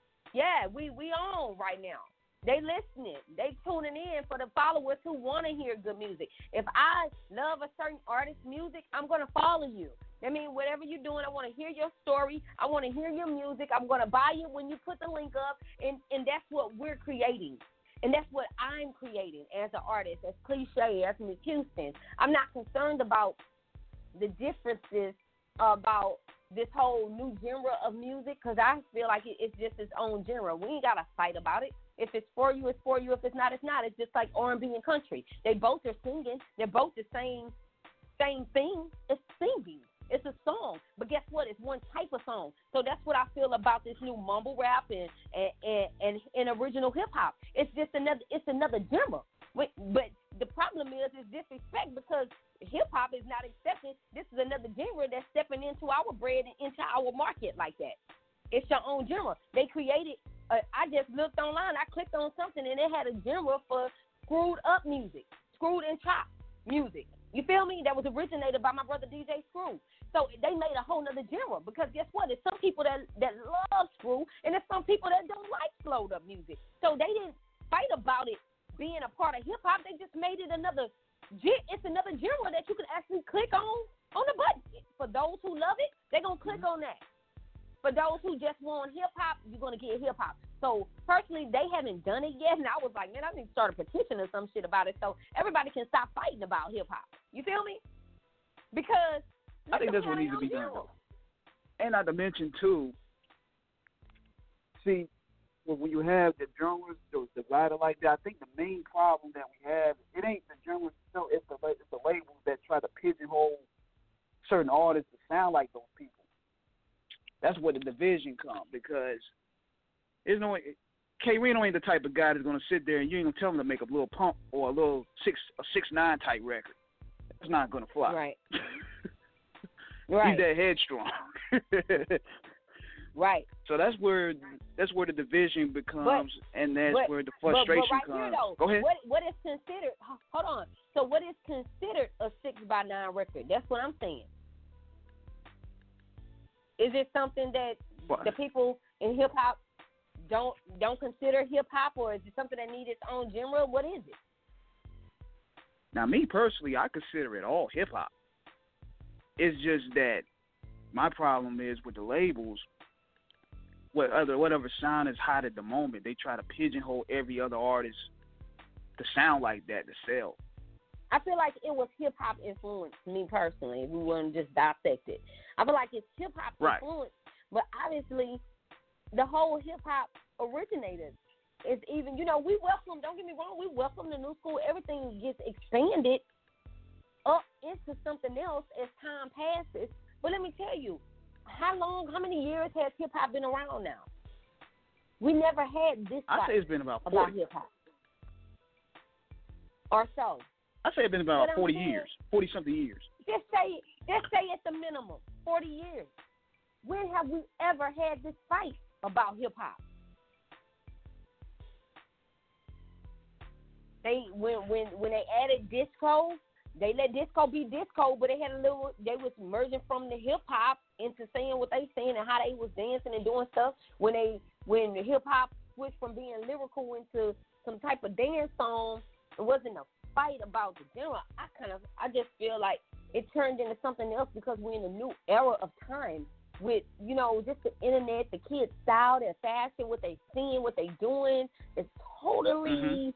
Yeah, we we on right now. They listening, they tuning in for the followers who want to hear good music. If I love a certain artist's music, I'm gonna follow you. I mean, whatever you're doing, I want to hear your story. I want to hear your music. I'm gonna buy you when you put the link up, and and that's what we're creating. And that's what I'm creating as an artist, as cliche, as Miss Houston. I'm not concerned about the differences about this whole new genre of music because I feel like it, it's just its own genre. We ain't got to fight about it. If it's for you, it's for you. If it's not, it's not. It's just like R and B and country. They both are singing. They're both the same same thing. It's singing. It's a song. But guess what? It's one type of song. So that's what I feel about this new mumble rap and and, and, and, and original hip hop. It's just another it's another genre. But, but the problem is is disrespect because hip hop is not accepting. This is another genre that's stepping into our bread and into our market like that. It's your own genre. They created. Uh, I just looked online. I clicked on something and it had a genre for screwed up music, screwed and chopped music. You feel me? That was originated by my brother D J Screw. So they made a whole nother genre because guess what? There's some people that that love screw and there's some people that don't like slowed up music. So they didn't fight about it being a part of hip hop. They just made it another. It's another genre that you can actually click on on the button. For those who love it, they're gonna click on that. For those who just want hip hop, you're gonna get hip hop. So personally, they haven't done it yet, and I was like, man, I need to start a petition or some shit about it so everybody can stop fighting about hip hop. You feel me? Because I think that's what needs to be done. And not to mention too, see, when you have the genres divided like that, I think the main problem that we have, it ain't the genres, no, it's the it's the labels that try to pigeonhole certain artists to sound like those people. That's where the division comes because there's no K-Rino ain't the type of guy that's gonna sit there and you ain't gonna tell him to make a little pump or a little six a six nine type record. It's not gonna fly. Right. Right. He's that headstrong. Right. So that's where that's where the division becomes, but, and that's but, where the frustration but, but right comes. Here, though, Go ahead. What what is considered? Hold on. So what is considered a six by nine record? That's what I'm saying. Is it something that what? the people in hip hop don't don't consider hip hop, or is it something that needs its own genre? What is it? Now, me personally, I consider it all hip hop. It's just that my problem is with the labels. What other whatever sound is hot at the moment, they try to pigeonhole every other artist to sound like that to sell. I feel like it was hip hop influence, me personally. If we want to just dissect it, I feel like it's hip hop right. influence, but obviously, the whole hip hop originated. It's even, you know, we welcome. Don't get me wrong, we welcome the new school. Everything gets expanded up into something else as time passes. But let me tell you, how long, how many years has hip hop been around now? We never had this. I say it's been about forty. About hip hop, or so. I say it's been about forty years, forty something years. Just say, just say at the minimum, forty years. When have we ever had this fight about hip hop? They when when when they added disco, they let disco be disco, but they had a little. They was merging from the hip hop into saying what they saying and how they was dancing and doing stuff. When they when the hip hop switched from being lyrical into some type of dance song, it wasn't a fight about the genre. I kind of I just feel like it turned into something else because we're in a new era of time with, you know, just the internet, the kids' style, their fashion, what they seeing, what they doing. It's totally, mm-hmm.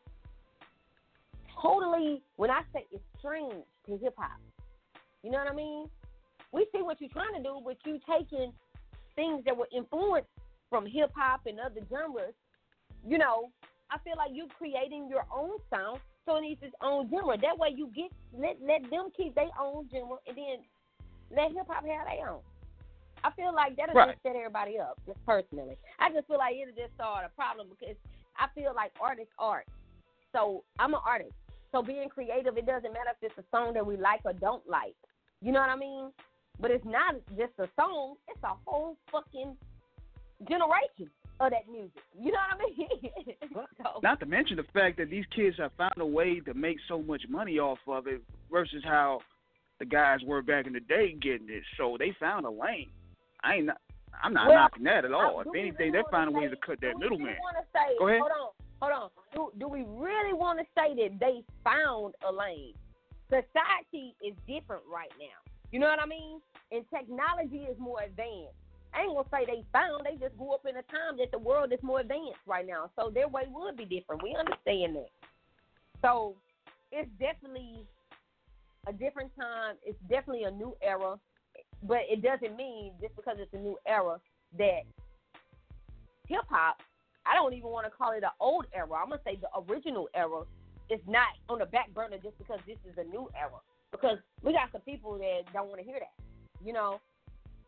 totally, when I say it's strange to hip-hop. You know what I mean? We see what you're trying to do, but you taking things that were influenced from hip-hop and other genres. You know, I feel like you're creating your own sound, so it needs its own genre. That way you get, let, let them keep their own genre, and then let hip-hop have their own. I feel like that'll right. just set everybody up, just personally. I just feel like it'll just start a problem because I feel like art is art. So I'm an artist. So being creative, it doesn't matter if it's a song that we like or don't like. You know what I mean? But it's not just a song. It's a whole fucking generation of that music. You know what I mean? so, Not to mention the fact that these kids have found a way to make so much money off of it versus how the guys were back in the day getting it. So they found a lane. I ain't. Not, I'm not well, knocking that at all. If anything, really they're finding ways say, to cut that do middleman. Really say, Go ahead. Hold on, hold on. Do, do we really want to say that they found a lane? Society is different right now. You know what I mean? And technology is more advanced. I ain't gonna say they found. They just grew up in a time that the world is more advanced right now. So their way would be different. We understand that. So it's definitely a different time. It's definitely a new era. But it doesn't mean just because it's a new era that hip-hop, I don't even want to call it an old era. I'm going to say the original era is not on the back burner just because this is a new era. Because we got some people that don't want to hear that, you know.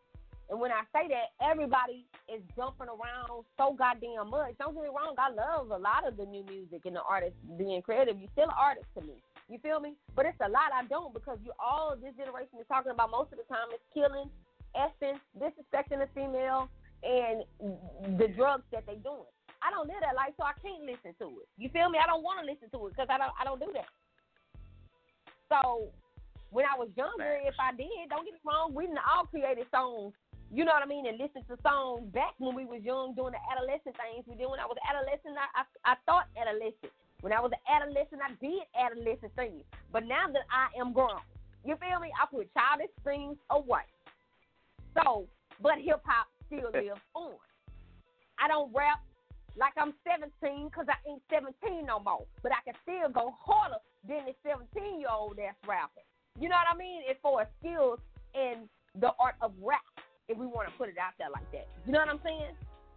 And when I say that, everybody is jumping around so goddamn much. Don't get me wrong, I love a lot of the new music and the artists being creative. You're still an artist to me. You feel me? But it's a lot I don't, because you all this generation is talking about most of the time is killing, effing, disrespecting the female, and the drugs that they doing. I don't live that life, so I can't listen to it. You feel me? I don't want to listen to it because I don't I don't do that. So when I was younger, if I did, don't get me wrong, we all created songs. You know what I mean? And listen to songs back when we was young doing the adolescent things we did. When I was adolescent, I, I, I thought adolescent. When I was an adolescent, I did adolescent things. But now that I am grown, you feel me? I put childish things away. So, but hip-hop still lives on. I don't rap like I'm seventeen because I ain't seventeen no more. But I can still go harder than the seventeen-year-old that's rapping. You know what I mean? As far as skills in the art of rap, if we want to put it out there like that. You know what I'm saying?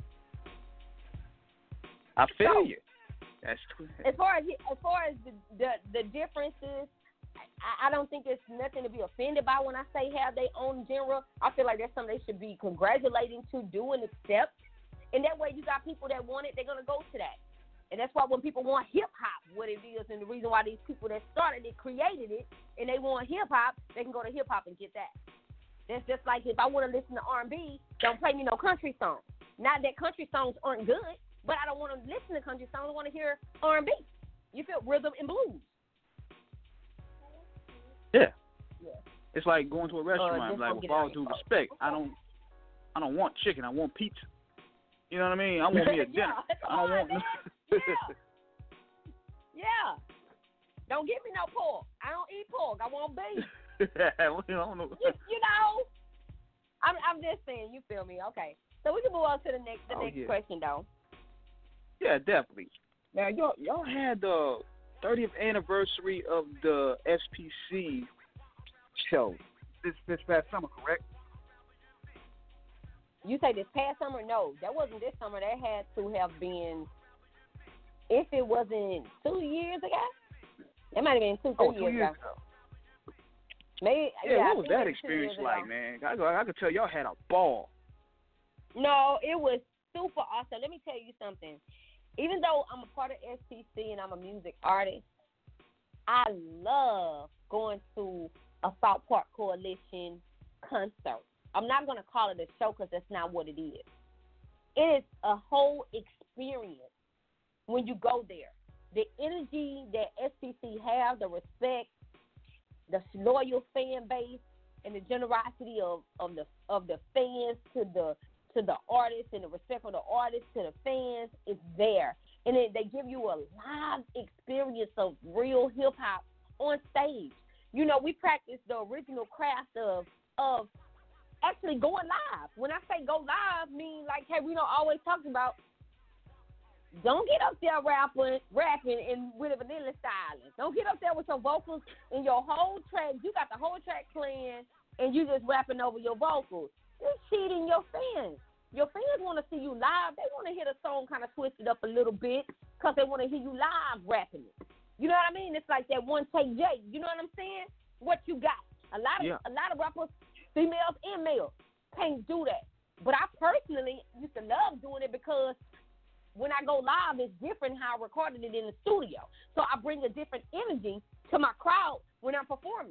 I feel so, you. That's as far as as far as the the, the differences, I, I don't think it's nothing to be offended by when I say have their own genre. I feel like that's something they should be congratulating to do and accept. And that way you got people that want it, they're going to go to that. And that's why when people want hip-hop, what it is, and the reason why these people that started it, created it, and they want hip-hop, they can go to hip-hop and get that. That's just like if I want to listen to R and B, don't play me no country songs. Not that country songs aren't good, but I don't want to listen to country songs. I want to hear R and B. You feel rhythm and blues. Yeah. Yeah. It's like going to a restaurant. Uh, like with all due respect, I don't, I don't want chicken. I want pizza. You know what I mean? I want me a dinner. yeah, I don't want. yeah. yeah. Don't give me no pork. I don't eat pork. I want beef. you, know, you, you know, I'm I'm just saying. You feel me? Okay. So we can move on to the next the oh, next yeah. question, though. Yeah, definitely. Now, y'all y'all had the thirtieth anniversary of the S P C show this this past summer, correct? You say this past summer? No, that wasn't this summer. That had to have been, if it wasn't two years ago, it might have been two, three oh, two years, years ago. ago. Maybe, yeah, yeah, what was that experience like, ago. man? I, I could tell y'all had a ball. No, it was super awesome. Let me tell you something. Even though I'm a part of S P C and I'm a music artist, I love going to a South Park Coalition concert. I'm not going to call it a show because that's not what it is. It is a whole experience when you go there. The energy that S P C have, the respect, the loyal fan base, and the generosity of, of the of the fans to the to the artists, and the respect of the artists to the fans is there. And it, they give you a live experience of real hip hop on stage. You know, we practice the original craft of of actually going live. When I say go live, mean like, hey, we don't always talk about. Don't get up there rapping, rapping and with a vanilla stylist. Don't get up there with your vocals and your whole track. You got the whole track playing and you just rapping over your vocals. You're cheating your fans. Your fans want to see you live. They want to hear the song kind of twisted up a little bit because they want to hear you live rapping it. You know what I mean? It's like that one take J. You know what I'm saying? What you got? A lot of yeah. a lot of rappers, females and males, can't do that. But I personally used to love doing it because when I go live, it's different how I recorded it in the studio. So I bring a different energy to my crowd when I'm performing.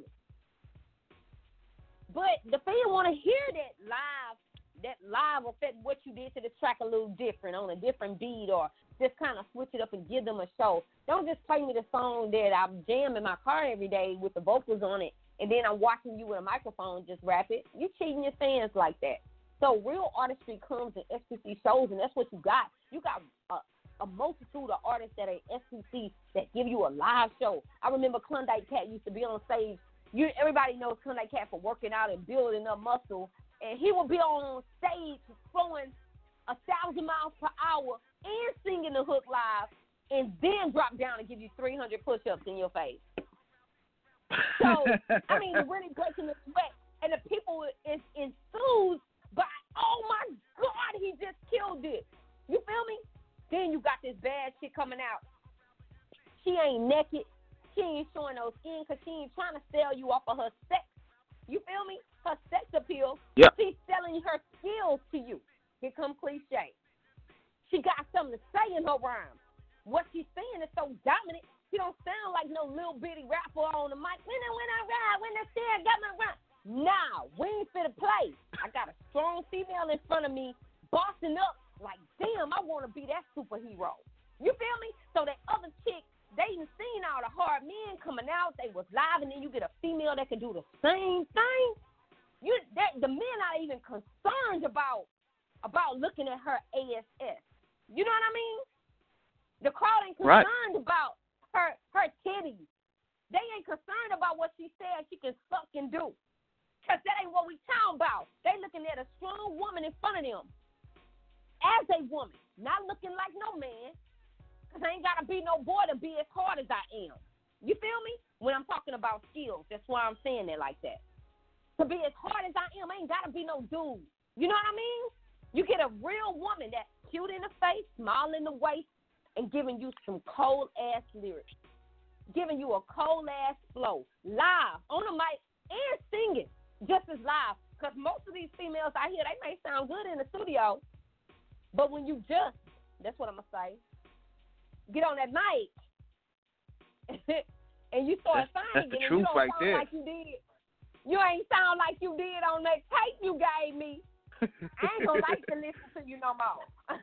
But the fan want to hear that live, that live effect, what you did to the track a little different, on a different beat, or just kind of switch it up and give them a show. Don't just play me the song that I jam in my car every day with the vocals on it, and then I'm watching you with a microphone just rap it. You cheating your fans like that. So real artistry comes in S P C shows, and that's what you got. You got a, a multitude of artists that are S P C that give you a live show. I remember Klondike Cat used to be on stage. You, everybody knows Klondike Cat for working out and building up muscle, and he would be on stage flowing a thousand miles per hour and singing the hook live, and then drop down and give you three hundred push-ups in your face. So, I mean, really breaking the sweat, and the people is enthused by, oh my God, he just killed it. You feel me? Then you got this bad shit coming out. She ain't naked. She ain't showing no skin because she ain't trying to sell you off of her sex. You feel me? Her sex appeal. Yep. She's selling telling her skills to you. Here come cliche. She got something to say in her rhyme. What she's saying is so dominant, she don't sound like no little bitty rapper on the mic. When I, when I ride, when I say I got my rhyme. Now, we ain't finna play. I got a strong female in front of me, bossing up like, damn, I want to be that superhero. You feel me? So that other chick, they done seen all the hard men coming out. They was live, and then you get a female that can do the same thing. You, that, the men are even concerned about about looking at her ass. You know what I mean? The crowd ain't concerned right. about her her titties. They ain't concerned about what she said she can suck and do. Because that ain't what we talking about. They looking at a strong woman in front of them as a woman, not looking like no man. Because I ain't got to be no boy to be as hard as I am. You feel me? When I'm talking about skills, that's why I'm saying it like that. To be as hard as I am, I ain't got to be no dude. You know what I mean? You get a real woman that's cute in the face, small in the waist, and giving you some cold-ass lyrics. Giving you a cold-ass flow. Live, on the mic, and singing just as live. Because most of these females I hear, they may sound good in the studio. But when you just, that's what I'm going to say, get on that mic, and you start that's, singing, that's the and truth you don't right sound there. like you did. You ain't sound like you did on that tape you gave me. I ain't gonna like to listen to you no more.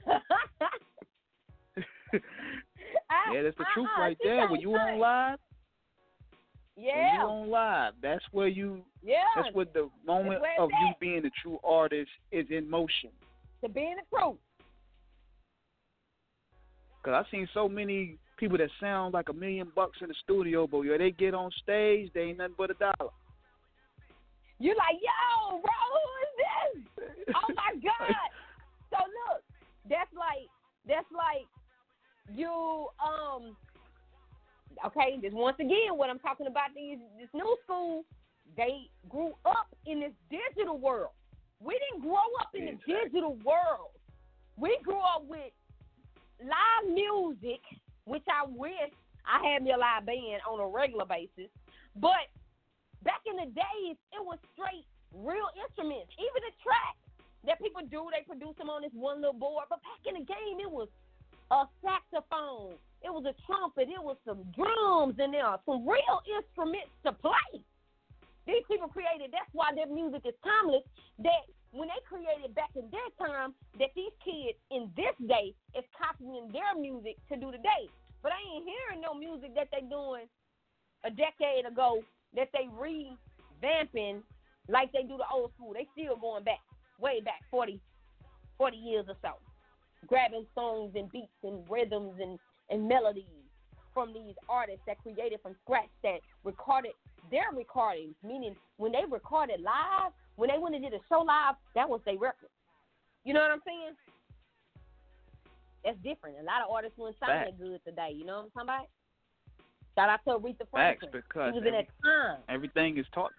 I, yeah, that's the truth uh-uh, right there. When you on live, yeah, when you on live, that's where you. Yeah, that's what the moment of you being a true artist is in motion. To being the truth. Cause I've seen so many people that sound like a million bucks in the studio, but when they get on stage, they ain't nothing but a dollar. You like, yo, bro, who is this? Oh my God! So look, that's like that's like you um. Okay, just once again, what I'm talking about these this new school, they grew up in this digital world. We didn't grow up in exactly. the digital world. We grew up with live music, which I wish I had me a live band on a regular basis, but back in the days, it was straight real instruments. Even the tracks that people do, they produce them on this one little board. But back in the game, it was a saxophone. It was a trumpet. It was some drums in there, some real instruments to play. These people created, that's why their music is timeless, that when they created back in their time, that these kids in this day is copying their music to do today. But I ain't hearing no music that they doing a decade ago that they revamping like they do the old school. They still going back, way back, forty, forty years or so, grabbing songs and beats and rhythms and, and melodies from these artists that created from scratch, that recorded their recordings, meaning when they recorded live, when they went and did a show live, that was their record. You know what I'm saying? That's different. A lot of artists wouldn't sound that good today. You know what I'm talking about? Shout out to Aretha Franklin. Facts, because she was every, in that time. everything is taught.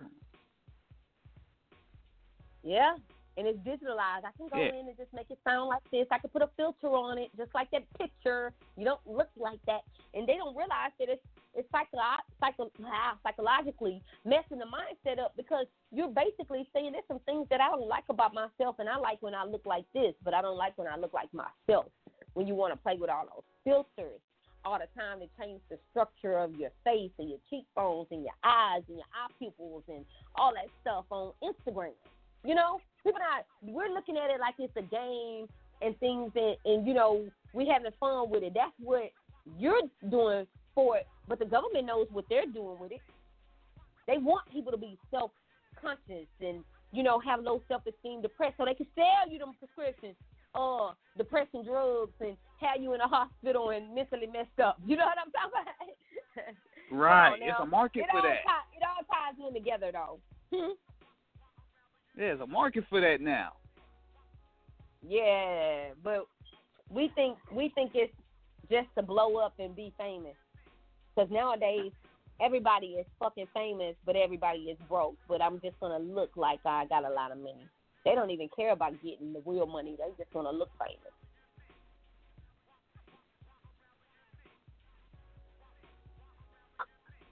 Yeah, and it's digitalized. I can go yeah. in and just make it sound like this. I can put a filter on it, just like that picture. You don't look like that. And they don't realize that it's, it's psycho- psycho- psychologically messing the mindset up, because you're basically saying there's some things that I don't like about myself, and I like when I look like this, but I don't like when I look like myself. When you want to play with all those filters all the time to change the structure of your face and your cheekbones and your eyes and your eye pupils and all that stuff on Instagram. You know, people not, we're looking at it like it's a game and things, and, and you know, we having fun with it. That's what you're doing for it, but the government knows what they're doing with it. They want people to be self-conscious and, you know, have low self-esteem, depressed, so they can sell you them prescriptions, uh, depression drugs, and have you in a hospital and mentally messed up. You know what I'm talking about? Right. Oh, it's a market it for all that. Tie, it all ties in together, though. Hmm? There's a market for that now. Yeah, but we think we think it's just to blow up and be famous. Because nowadays, everybody is fucking famous, but everybody is broke. But I'm just going to look like I got a lot of money. They don't even care about getting the real money. They just want to look famous.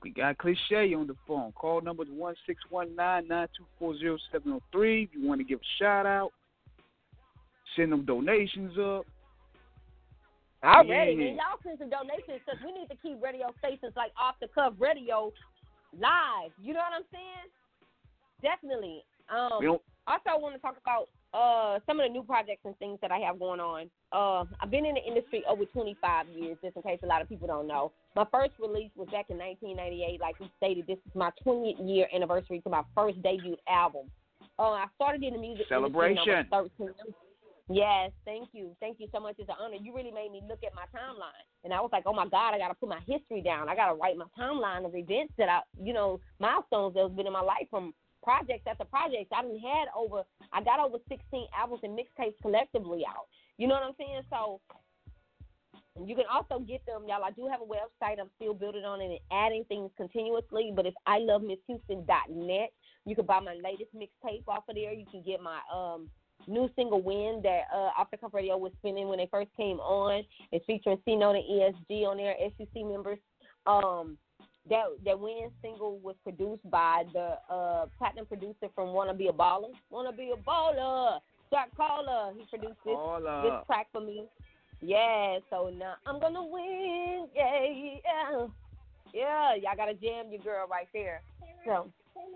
We got Cliche on the phone. Call number is one six one nine, nine two four zero, seven zero three. If you want to give a shout out, send them donations up. Already, Yeah. man. Y'all send some donations because we need to keep radio stations like Off the Cuff Radio live. You know what I'm saying? Definitely. Um, We don't- also, I want to talk about uh, some of the new projects and things that I have going on. Uh, I've been in the industry over twenty-five years, just in case a lot of people don't know. My first release was back in nineteen ninety-eight. Like we stated, this is my twentieth year anniversary to my first debut album. Uh, I started in the music Celebration. industry when I was thirteen. Yes, thank you. Thank you so much. It's an honor. You really made me look at my timeline. And I was like, oh, my God, I got to put my history down. I got to write my timeline of events that I, you know, milestones that have been in my life from projects after projects. I done had over, I got over sixteen albums and mixtapes collectively out. You know what I'm saying? So you can also get them, y'all. I do have a website. I'm still building on it and adding things continuously, but it's I love miss houston dot net. You can buy my latest mixtape off of there. You can get my um new single Win that uh, Off the Cuff Radio was spinning when they first came on. It's featuring C-Note and E S G on there, S U C members. Um, that that Win single was produced by the uh, platinum producer from Wanna Be a Baller. Wanna Be a Baller. Jack Caller. He produced this, this track for me. Yeah, so now I'm going to win. Yeah, yeah. Yeah, y'all got to jam your girl right there. So,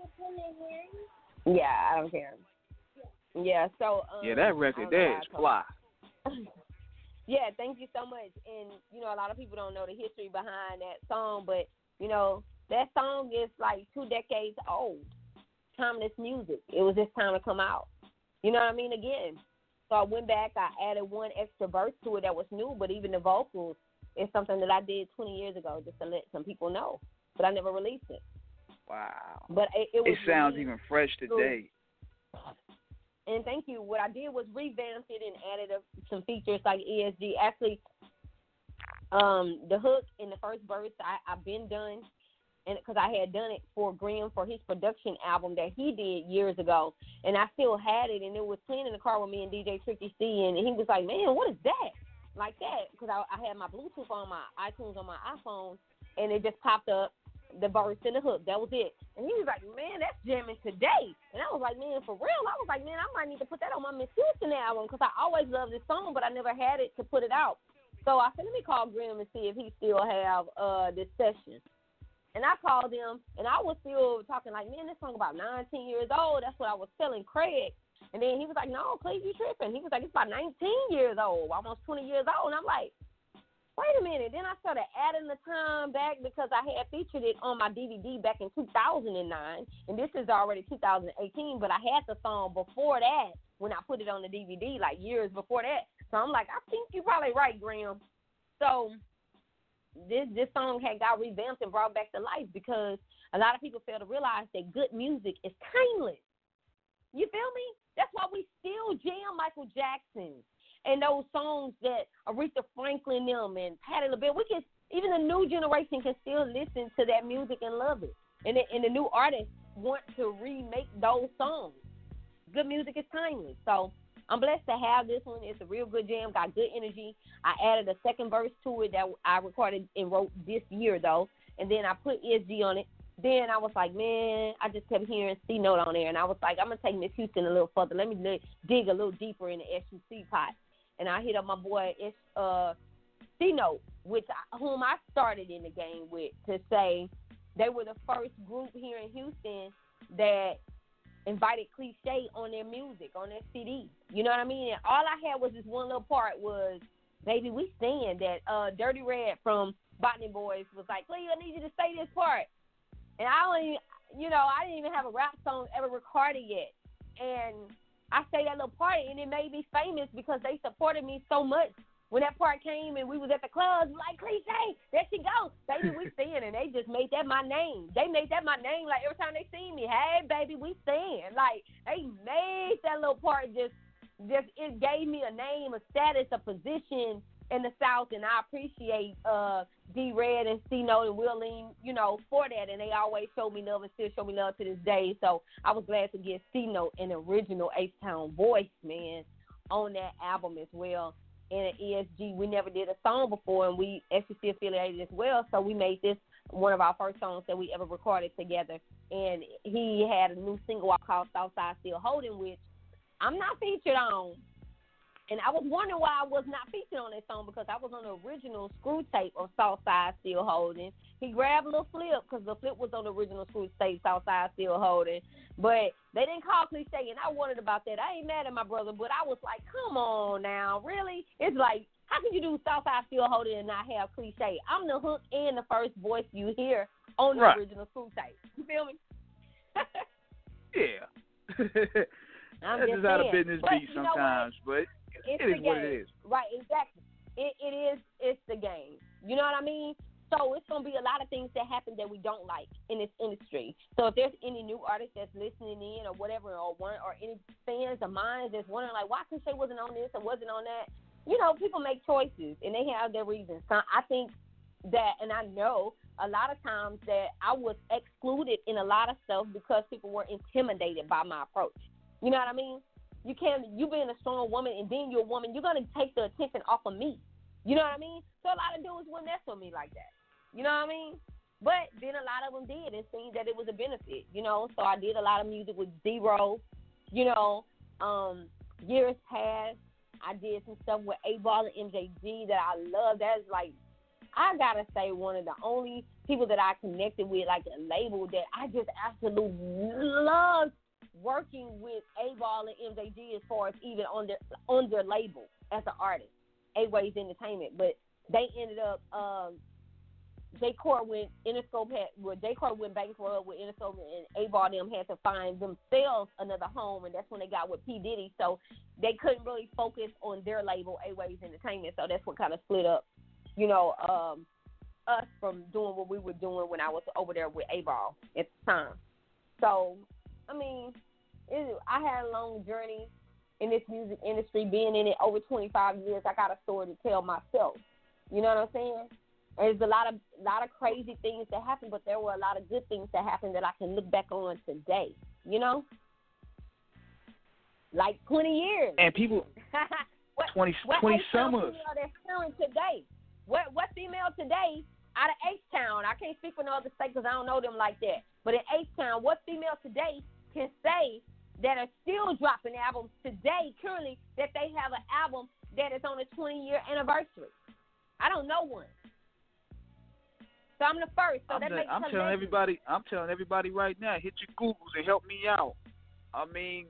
yeah, I don't care. Yeah, so um, yeah, that record there is fly. Yeah, thank you so much. And you know, a lot of people don't know the history behind that song, but you know, that song is like two decades old. Timeless music. It was just time to come out. You know what I mean? Again, so I went back. I added one extra verse to it that was new, but even the vocals is something that I did twenty years ago, just to let some people know. But I never released it. Wow. But it, it was. It sounds even fresh today. And thank you. What I did was revamped it and added a, some features like E S G. Actually, um, the hook in the first verse, I, I've been done, and because I had done it for Grimm for his production album that he did years ago, and I still had it, and it was playing in the car with me and D J Tricky C, and he was like, "Man, what is that?" Like that, because I, I had my Bluetooth on my iTunes on my iPhone, and it just popped up. The verse and the hook, that was it. And he was like, man, that's jamming today. And I was like, man, for real? I was like, man, I might need to put that on my Miss Houston album because I always loved this song, but I never had it to put it out. So I said, let me call Grimm and see if he still have uh, this session. And I called him, and I was still talking like, man, this song about nineteen years old. That's what I was telling Craig. And then he was like, no, Craig, you tripping. He was like, it's about nineteen years old, almost twenty years old. And I'm like, wait a minute. Then I started adding the time back because I had featured it on my D V D back in two thousand nine. And this is already two thousand eighteen, but I had the song before that when I put it on the D V D, like years before that. So I'm like, I think you're probably right, Grimm. So this this song had got revamped and brought back to life because a lot of people fail to realize that good music is timeless. You feel me? That's why we still jam Michael Jackson. And those songs that Aretha Franklin them and Patti LaBelle, we can, even the new generation can still listen to that music and love it. And the, and the new artists want to remake those songs. Good music is timeless. So I'm blessed to have this one. It's a real good jam, got good energy. I added a second verse to it that I recorded and wrote this year, though. And then I put E S G on it. Then I was like, man, I just kept hearing C-Note on there. And I was like, I'm going to take Miss Houston a little further. Let me let, dig a little deeper in the S U C pot. And I hit up my boy uh, C-Note, which I, whom I started in the game with, to say they were the first group here in Houston that invited Cliche on their music, on their C D. You know what I mean? And all I had was this one little part was, baby, we stand that uh, Dirty Red from Botany Boys was like, Cleo, I need you to say this part. And I don't even, you know, I didn't even have a rap song ever recorded yet. And I say that little part, and it made me famous because they supported me so much. When that part came and we was at the clubs, like, Cliche, there she goes. Baby, we stand. And they just made that my name. They made that my name. Like, every time they see me, hey, baby, we stand. Like, they made that little part just, just it gave me a name, a status, a position in the South, and I appreciate uh, D-Red and C-Note and Willing, you know, for that, and they always show me love and still show me love to this day, so I was glad to get C-Note an original H-Town voice, man, on that album as well. And at E S G, we never did a song before, and we S E C affiliated as well, so we made this one of our first songs that we ever recorded together. And he had a new single out called Southside Still Holding, which I'm not featured on. And I was wondering why I was not featured on that song, because I was on the original screw tape of Southside Still Holding. He grabbed a little flip because the flip was on the original screw tape, Southside Still Holding. But they didn't call Cliche, and I wondered about that. I ain't mad at my brother, but I was like, come on now, really? It's like, how can you do Southside Still Holding and not have Cliche? I'm the hook and the first voice you hear on the right. original screw tape. You feel me? yeah. I'm That's just just how the saying. business But be you know sometimes, what? but It's it is the what game. it is. Right, exactly. It, it is, it's the game. You know what I mean? So it's going to be a lot of things that happen that we don't like in this industry. So if there's any new artists that's listening in or whatever, or one, or any fans of mine that's wondering, like, why Cliche wasn't on this or wasn't on that, you know, people make choices, and they have their reasons. So I think that, and I know a lot of times that I was excluded in a lot of stuff because people were intimidated by my approach. You know what I mean? You can't, you being a strong woman and then you're a woman, you're going to take the attention off of me. You know what I mean? So a lot of dudes wouldn't mess with me like that. You know what I mean? But then a lot of them did and seen that it was a benefit, you know? So I did a lot of music with Zero, you know, um, years past. I did some stuff with A-Ball and M J G that I love. That's like, I got to say, one of the only people that I connected with, like a label that I just absolutely love working with A-Ball and M J G as far as even on their, on their label as an artist, A-Ways Entertainment. But they ended up, um, J. Core went, Interscope had, well, J. Core went bankrupt with Interscope, and A-Ball and them had to find themselves another home, and that's when they got with P. Diddy. So they couldn't really focus on their label, A-Ways Entertainment. So that's what kind of split up, you know, um, us from doing what we were doing when I was over there with A-Ball at the time. So, I mean, it, I had a long journey in this music industry, being in it over twenty-five years. I got a story to tell myself. You know what I'm saying? There's a lot of lot of crazy things that happened, but there were a lot of good things that happened that I can look back on today. You know, like twenty years. And people, what, twenty, what twenty H-Town summers. Female that's current today? What what female today out of H-Town? I can't speak for no other state because I don't know them like that. But in H-Town, what female today can say that are still dropping albums today, currently, that they have an album that is on a twenty-year anniversary? I don't know one. So I'm the first. So I'm, that the, makes I'm telling legend. everybody. I'm telling everybody right now. Hit your Googles and help me out. I mean,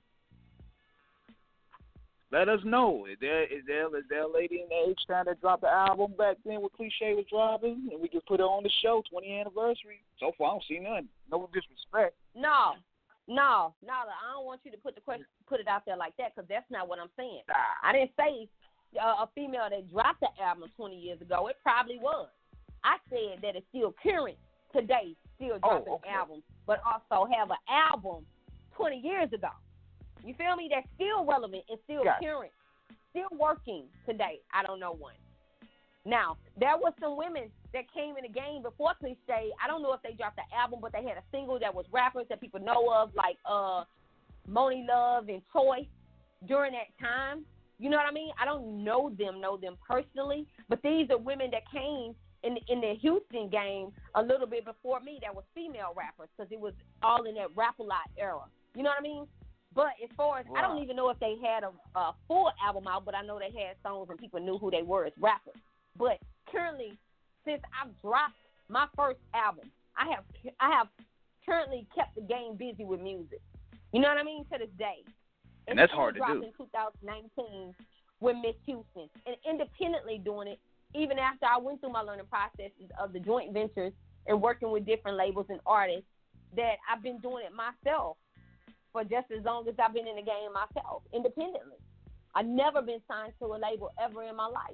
let us know. Is there is there is there a lady in the H-Town that dropped the album back then when Cliche was dropping, and we just put her on the show, twentieth anniversary? So far, I don't see none. No disrespect. No, no, no. I don't want you to put the question, put it out there like that, because that's not what I'm saying. Nah. I didn't say uh, a female that dropped the album twenty years ago. It probably was. I said that it's still current today, still dropping oh, okay. albums, but also have an album twenty years ago. You feel me? That's still relevant and still Got current, still working today. I don't know one. Now, there were some women that came in the game before Cliche. I don't know if they dropped the album, but they had a single that was rappers that people know of, like uh, Moni Love and Choice during that time. You know what I mean? I don't know them, know them personally, but these are women that came in in the Houston game a little bit before me that was female rappers, because it was all in that Rap-A-Lot era. You know what I mean? But as far as, Right. I don't even know if they had a, a full album out, but I know they had songs and people knew who they were as rappers. But currently, since I've dropped my first album, I have I have currently kept the game busy with music. You know what I mean? To this day. And that's still hard to dropped do. in two thousand nineteen with Miss Houston, and independently doing it, even after I went through my learning processes of the joint ventures and working with different labels and artists, that I've been doing it myself for just as long as I've been in the game myself, independently. I've never been signed to a label ever in my life.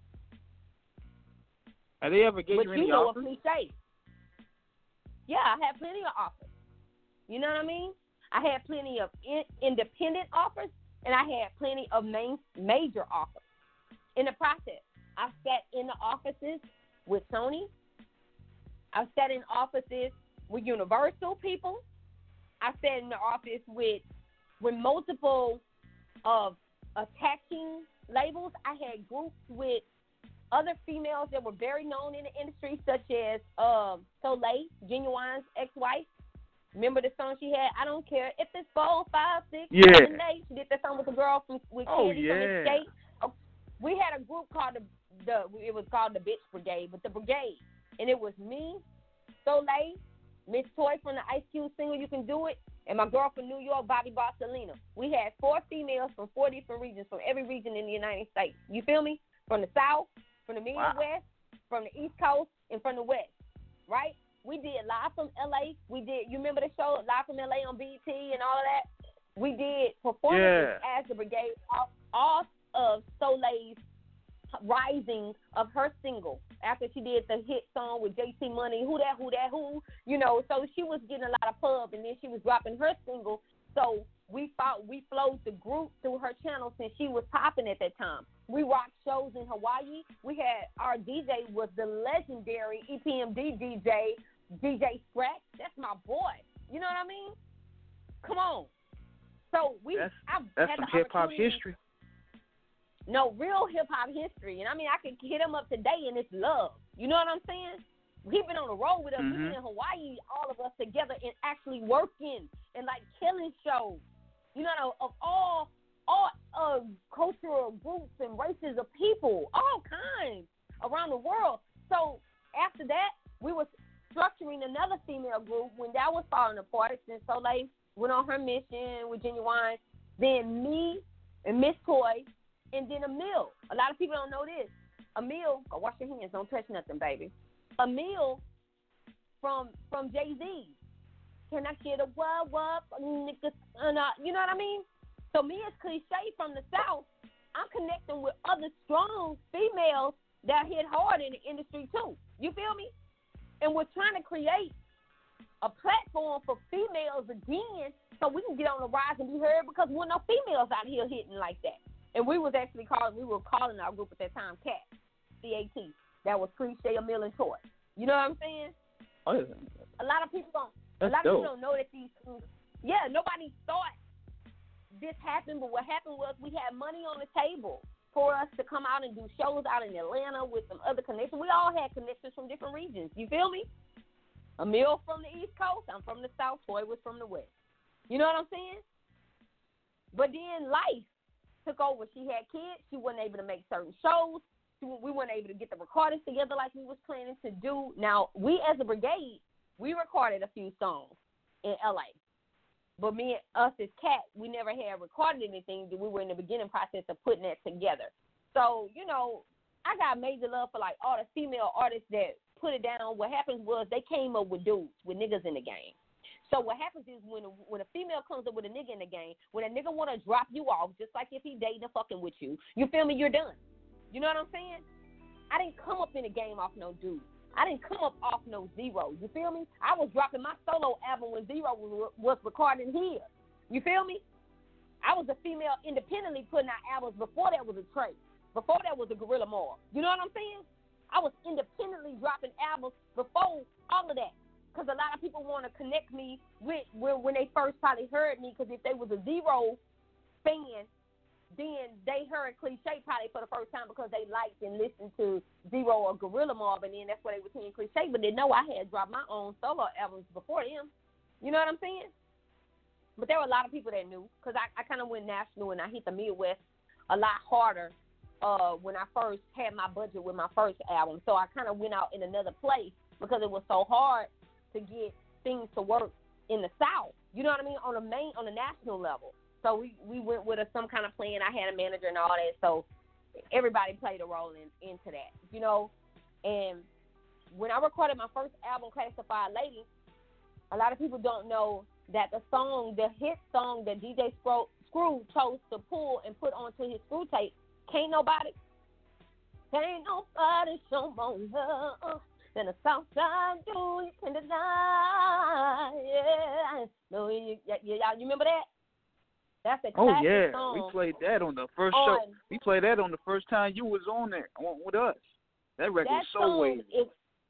Have they ever gave But you you any know offers? a Cliche. Yeah, I had plenty of offers. You know what I mean? I had plenty of in- independent offers, and I had plenty of main major offers. In the process, I sat in the offices with Sony. I sat in offices with Universal people. I sat in the office with with multiple of attaching labels. I had groups with other females that were very known in the industry, such as um, Soleil, Genuine's ex-wife. Remember the song she had? I don't care if it's four, five, six, Yeah. seven days. She did that song with the girl from with Oh, Candy from the yeah. Escape. Oh, we had a group called the the it was called the Bitch Brigade, but the Brigade, and it was me, Soleil, Miss Toy from the Ice Cube single "You Can Do It," and my girl from New York, Bobby Barcelona. We had four females from four different regions, from every region in the United States. You feel me? From the South, from the Midwest, Wow. from the East Coast, and from the West, right? We did Live from L A. We did, you remember the show Live from L A on B E T and all of that? We did performances Yeah. as the Brigade off, off of Soleil's rising of her single after she did the hit song with J C Money, Who That, Who That, Who, you know, so she was getting a lot of pub, and then she was dropping her single, so we fought, we flowed the group through her channel since she was popping at that time. We rocked shows in Hawaii. We had, our D J was the legendary E P M D D J, D J Scratch. That's my boy. You know what I mean? Come on. So we, That's, I've that's had some the hip hop opportunity- history. No, real hip hop history. And I mean, I can hit him up today, and it's love. You know what I'm saying? He's been on the road with us. Mhm. We in Hawaii, all of us together, and actually working and like killing shows. You know, of all all uh, cultural groups and races of people, all kinds around the world. So after that, we were structuring another female group when that was falling apart. And Soleil went on her mission with Genuine. Then me and Miss Toy, and then Emil. A lot of people don't know this. Emil, go wash your hands. Don't touch nothing, baby. Emil from from Jay-Z. Can I get a what what niggas? You know what I mean? So me as Cliche from the South, I'm connecting with other strong females that hit hard in the industry too. You feel me? And we're trying to create a platform for females again, so we can get on the rise and be heard, because we're no females out here hitting like that. And we was actually calling, we were calling our group at that time C A T, C A T. That was Cliche, Emil, and Toy. You know what I'm saying? Oh, yeah. A lot of people don't. That's a lot dope. of people don't know that these things. Yeah, nobody thought this happened, but what happened was we had money on the table for us to come out and do shows out in Atlanta with some other connections. We all had connections from different regions. You feel me? Emil from the East Coast. I'm from the South. Toy was from the West. You know what I'm saying? But then life took over. She had kids. She wasn't able to make certain shows. She, we weren't able to get the recordings together like we was planning to do. Now, we as a brigade, we recorded a few songs in L A. But me and us as Cat, we never had recorded anything. We were in the beginning process of putting that together. So, you know, I got major love for, like, all the female artists that put it down. What happens was they came up with dudes, with niggas in the game. So what happens is when a, when a female comes up with a nigga in the game, when a nigga want to drop you off, just like if he dating and fucking with you, you feel me, you're done. You know what I'm saying? I didn't come up in the game off no dude. I didn't come up off no Zero. You feel me? I was dropping my solo album when Zero was, was recording here. You feel me? I was a female independently putting out albums before that was a trade. Before that was a Gorilla Mob. You know what I'm saying? I was independently dropping albums before all of that. Because a lot of people want to connect me with when, when they first probably heard me. Because if they was a Zero fan, then they heard Cliche probably for the first time because they liked and listened to Zero or Gorilla Mob, and then that's why they were hearing Cliche. But they know I had dropped my own solo albums before them. You know what I'm saying? But there were a lot of people that knew, because I, I kind of went national and I hit the Midwest a lot harder uh, when I first had my budget with my first album. So I kind of went out in another place because it was so hard to get things to work in the South. You know what I mean? On a main, on a national level. So we, we went with a, some kind of plan. I had a manager and all that. So everybody played a role in, into that, you know. And when I recorded my first album, Classified Lady, a lot of people don't know that the song, the hit song that D J Screw, Screw chose to pull and put onto his Screw tape, Can't Nobody, Can't Nobody show more love than a Southside do, you can deny, yeah. No, you, you, you, you remember that? That's a Oh classic yeah, song. we played that on the first on, show. We played that on the first time you was on there on, with us. That record that was so song wavy. is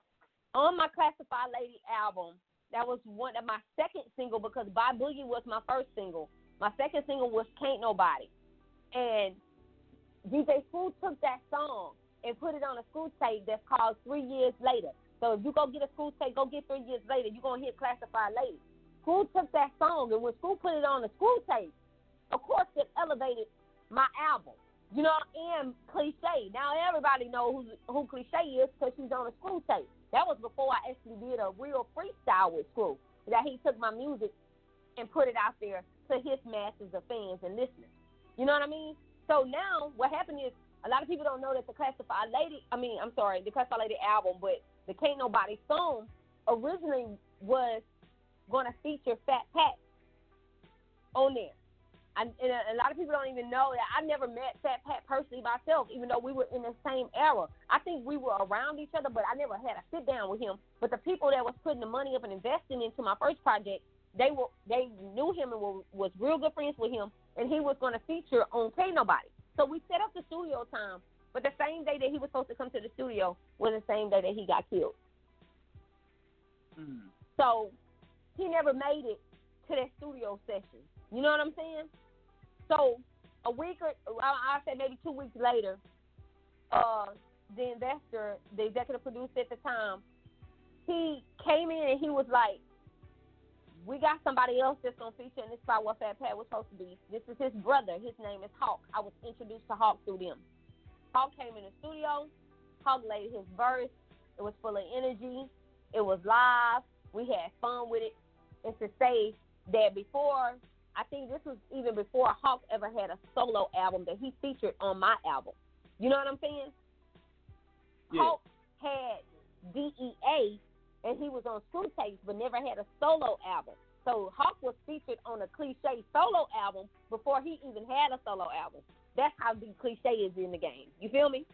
on my Classified Lady album. That was one of my second single, because Bye Boogie was my first single. My second single was Can't Nobody. And D J Screw took that song and put it on a school tape that's called Three Years Later. So if you go get a school tape, go get Three Years Later, you're going to hear Classified Lady. School took that song, and when School put it on the school tape, of course it elevated my album. You know, and Cliche. Now everybody knows who, who Cliche is because she's on a School tape. That was before I actually did a real freestyle with School, that he took my music and put it out there to his masses of fans and listeners. You know what I mean? So now what happened is a lot of people don't know that the Classified Lady, I mean, I'm sorry, the Classified Lady album, but the Can't Nobody song originally was going to feature Fat Pat on there. I, and a, a lot of people don't even know that I never met Fat Pat personally myself, even though we were in the same era. I think we were around each other, but I never had a sit down with him. But the people that was putting the money up and investing into my first project, they were they knew him and were, was real good friends with him, and he was going to feature on Can't Nobody. So we set up the studio time, but the same day that he was supposed to come to the studio was the same day that he got killed. Mm. So he never made it to that studio session. You know what I'm saying? So a week or I say maybe two weeks later, uh, the investor, the executive producer at the time, he came in and he was like, we got somebody else that's going to feature in this spot where Fat Pat was supposed to be. This is his brother. His name is Hawk. I was introduced to Hawk through them. Hawk came in the studio. Hawk laid his verse. It was full of energy. It was live. We had fun with it. And to say that before, I think this was even before Hawk ever had a solo album that he featured on my album. You know what I'm saying? Yeah. Hawk had D E A, and he was on Screw Tapes, but never had a solo album. So Hawk was featured on a Cliche solo album before he even had a solo album. That's how deep Cliche is in the game. You feel me?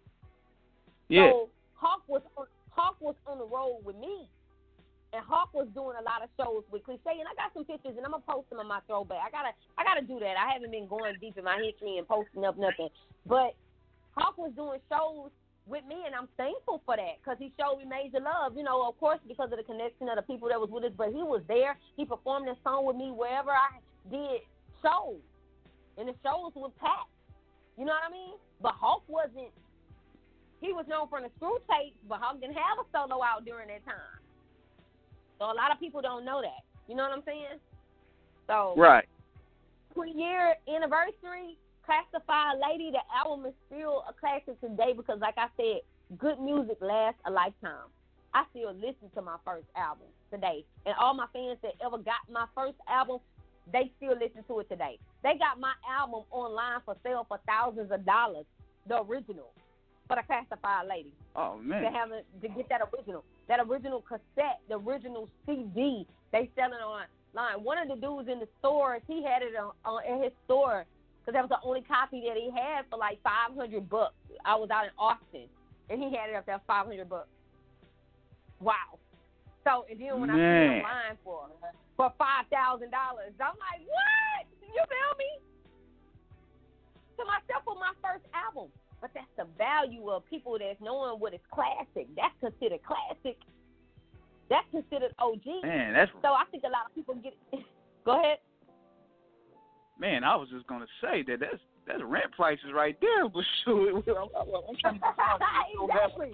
Yeah. So Hawk was on, Hawk was on the road with me, and Hawk was doing a lot of shows with Cliche, and I got some pictures, and I'm gonna post them on my throwback. I gotta, I gotta do that. I haven't been going deep in my history and posting up nothing, but Hawk was doing shows with me, and I'm thankful for that because he showed me major love. You know, of course, because of the connection of the people that was with us, but he was there. He performed this song with me wherever I did shows, and the shows were packed. You know what I mean? But Hawk wasn't. He was known for the Screw Tapes, but Hawk didn't have a solo out during that time. So a lot of people don't know that. You know what I'm saying? So right. twenty-year anniversary, Classified Lady, the album is still a classic today because, like I said, good music lasts a lifetime. I still listen to my first album today. And all my fans that ever got my first album, they still listen to it today. They got my album online for sale for thousands of dollars, the original, for the Classified Lady. Oh, man. To, have a, to get that original. That original cassette, the original C D, they selling online. One of the dudes in the store, he had it on, on in his store because that was the only copy that he had for like five hundred bucks. I was out in Austin, and he had it up there five hundred bucks. Wow. So, and then when Man. I see it online for for five thousand dollars, I'm like, what? You feel me? To myself for my first album. But that's the value of people that's knowing what is classic. That's considered classic. That's considered O G. Man, that's... So I think a lot of people get... Go ahead. Man, I was just going to say that that's, that's rent prices right there. But shoot, I'm, I'm trying to exactly.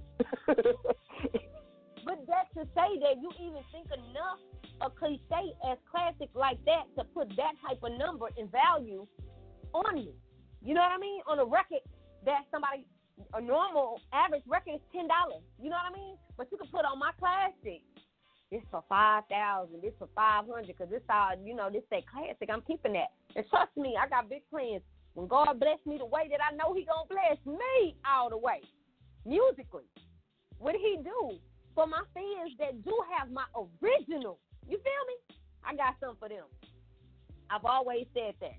But that's to say that you even think enough of Cliche as classic like that to put that type of number in value on you. You know what I mean? On a record that somebody, a normal average record is ten dollars. You know what I mean? But you can put on my classic. This for five thousand dollars. This for five hundred dollars because this how, you know, this say classic. I'm keeping that. And trust me, I got big plans. When God bless me the way that I know he going to bless me all the way, musically, what he do for my fans that do have my original, you feel me? I got something for them. I've always said that.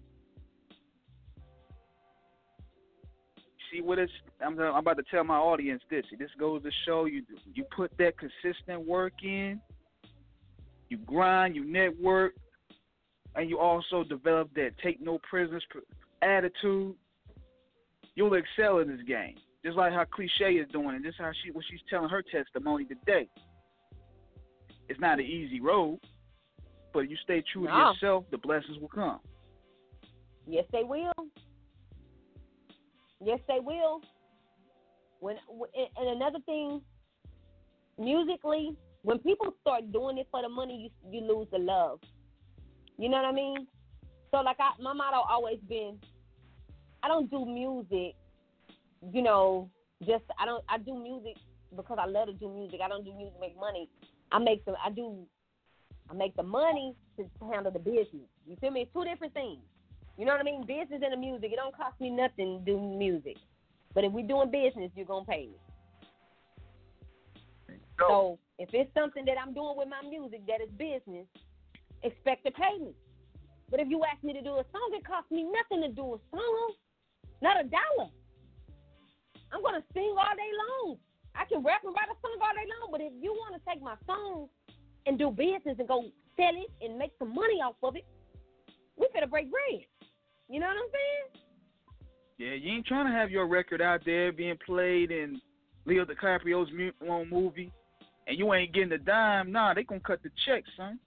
See what it's. I'm, I'm about to tell my audience this. This goes to show you. You put that consistent work in. You grind. You network, and you also develop that take no prisoners attitude. You'll excel in this game, just like how Cliche is doing, and this is how she what she's telling her testimony today. It's not an easy road, but if you stay true no. to yourself, the blessings will come. Yes, they will. Yes, they will. when and another thing, musically, when people start doing it for the money, you you lose the love. You know what I mean? So like I, my motto always been, I don't do music, you know, just I don't I do music because I love to do music. I don't do music to make money. I make the I do I make the money to handle the business. You feel me? It's two different things. You know what I mean? Business and the music. It don't cost me nothing to do music. But if we're doing business, you're gonna pay me. So, so if it's something that I'm doing with my music that is business, expect to pay me. But if you ask me to do a song, it costs me nothing to do a song. Not a dollar. I'm gonna sing all day long. I can rap and write a song all day long, but if you want to take my song and do business and go sell it and make some money off of it, we finna break bread. You know what I'm saying? Yeah, you ain't trying to have your record out there being played in Leo DiCaprio's own movie, and you ain't getting a dime. Nah, they gonna cut the check, son.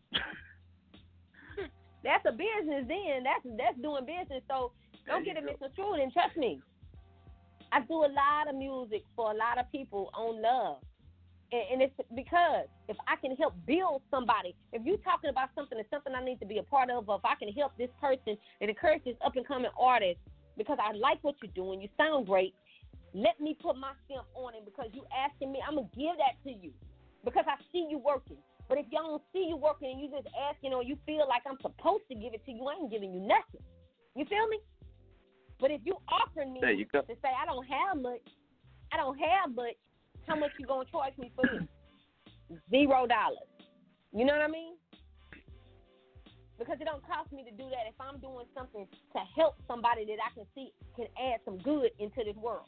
That's a business then. That's that's doing business. So don't get it misconstrued, and trust me, I do a lot of music for a lot of people on love. And, and it's because if I can help build somebody, if you're talking about something that's something I need to be a part of, or if I can help this person and encourage this up-and-coming artist because I like what you're doing, you sound great, let me put my stamp on it because you asking me, I'm going to give that to you because I see you working. But if y'all don't see you working and you just asking or you feel like I'm supposed to give it to you, I ain't giving you nothing. You feel me? But if you offering me you to say I don't have much, I don't have much, how much you gonna charge me for this? Zero dollars. You know what I mean? Because it don't cost me to do that if I'm doing something to help somebody that I can see can add some good into this world.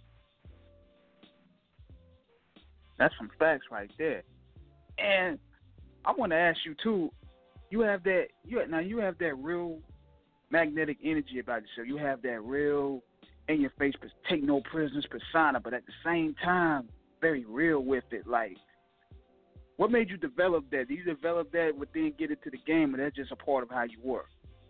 That's some facts right there. And I want to ask you too. You have that. You now you have that real magnetic energy about yourself. You have that real in your face, take no prisoners persona, but at the same time, very real with it. Like, what made you develop that? Did you develop that within get into the game, or that's just a part of how you work?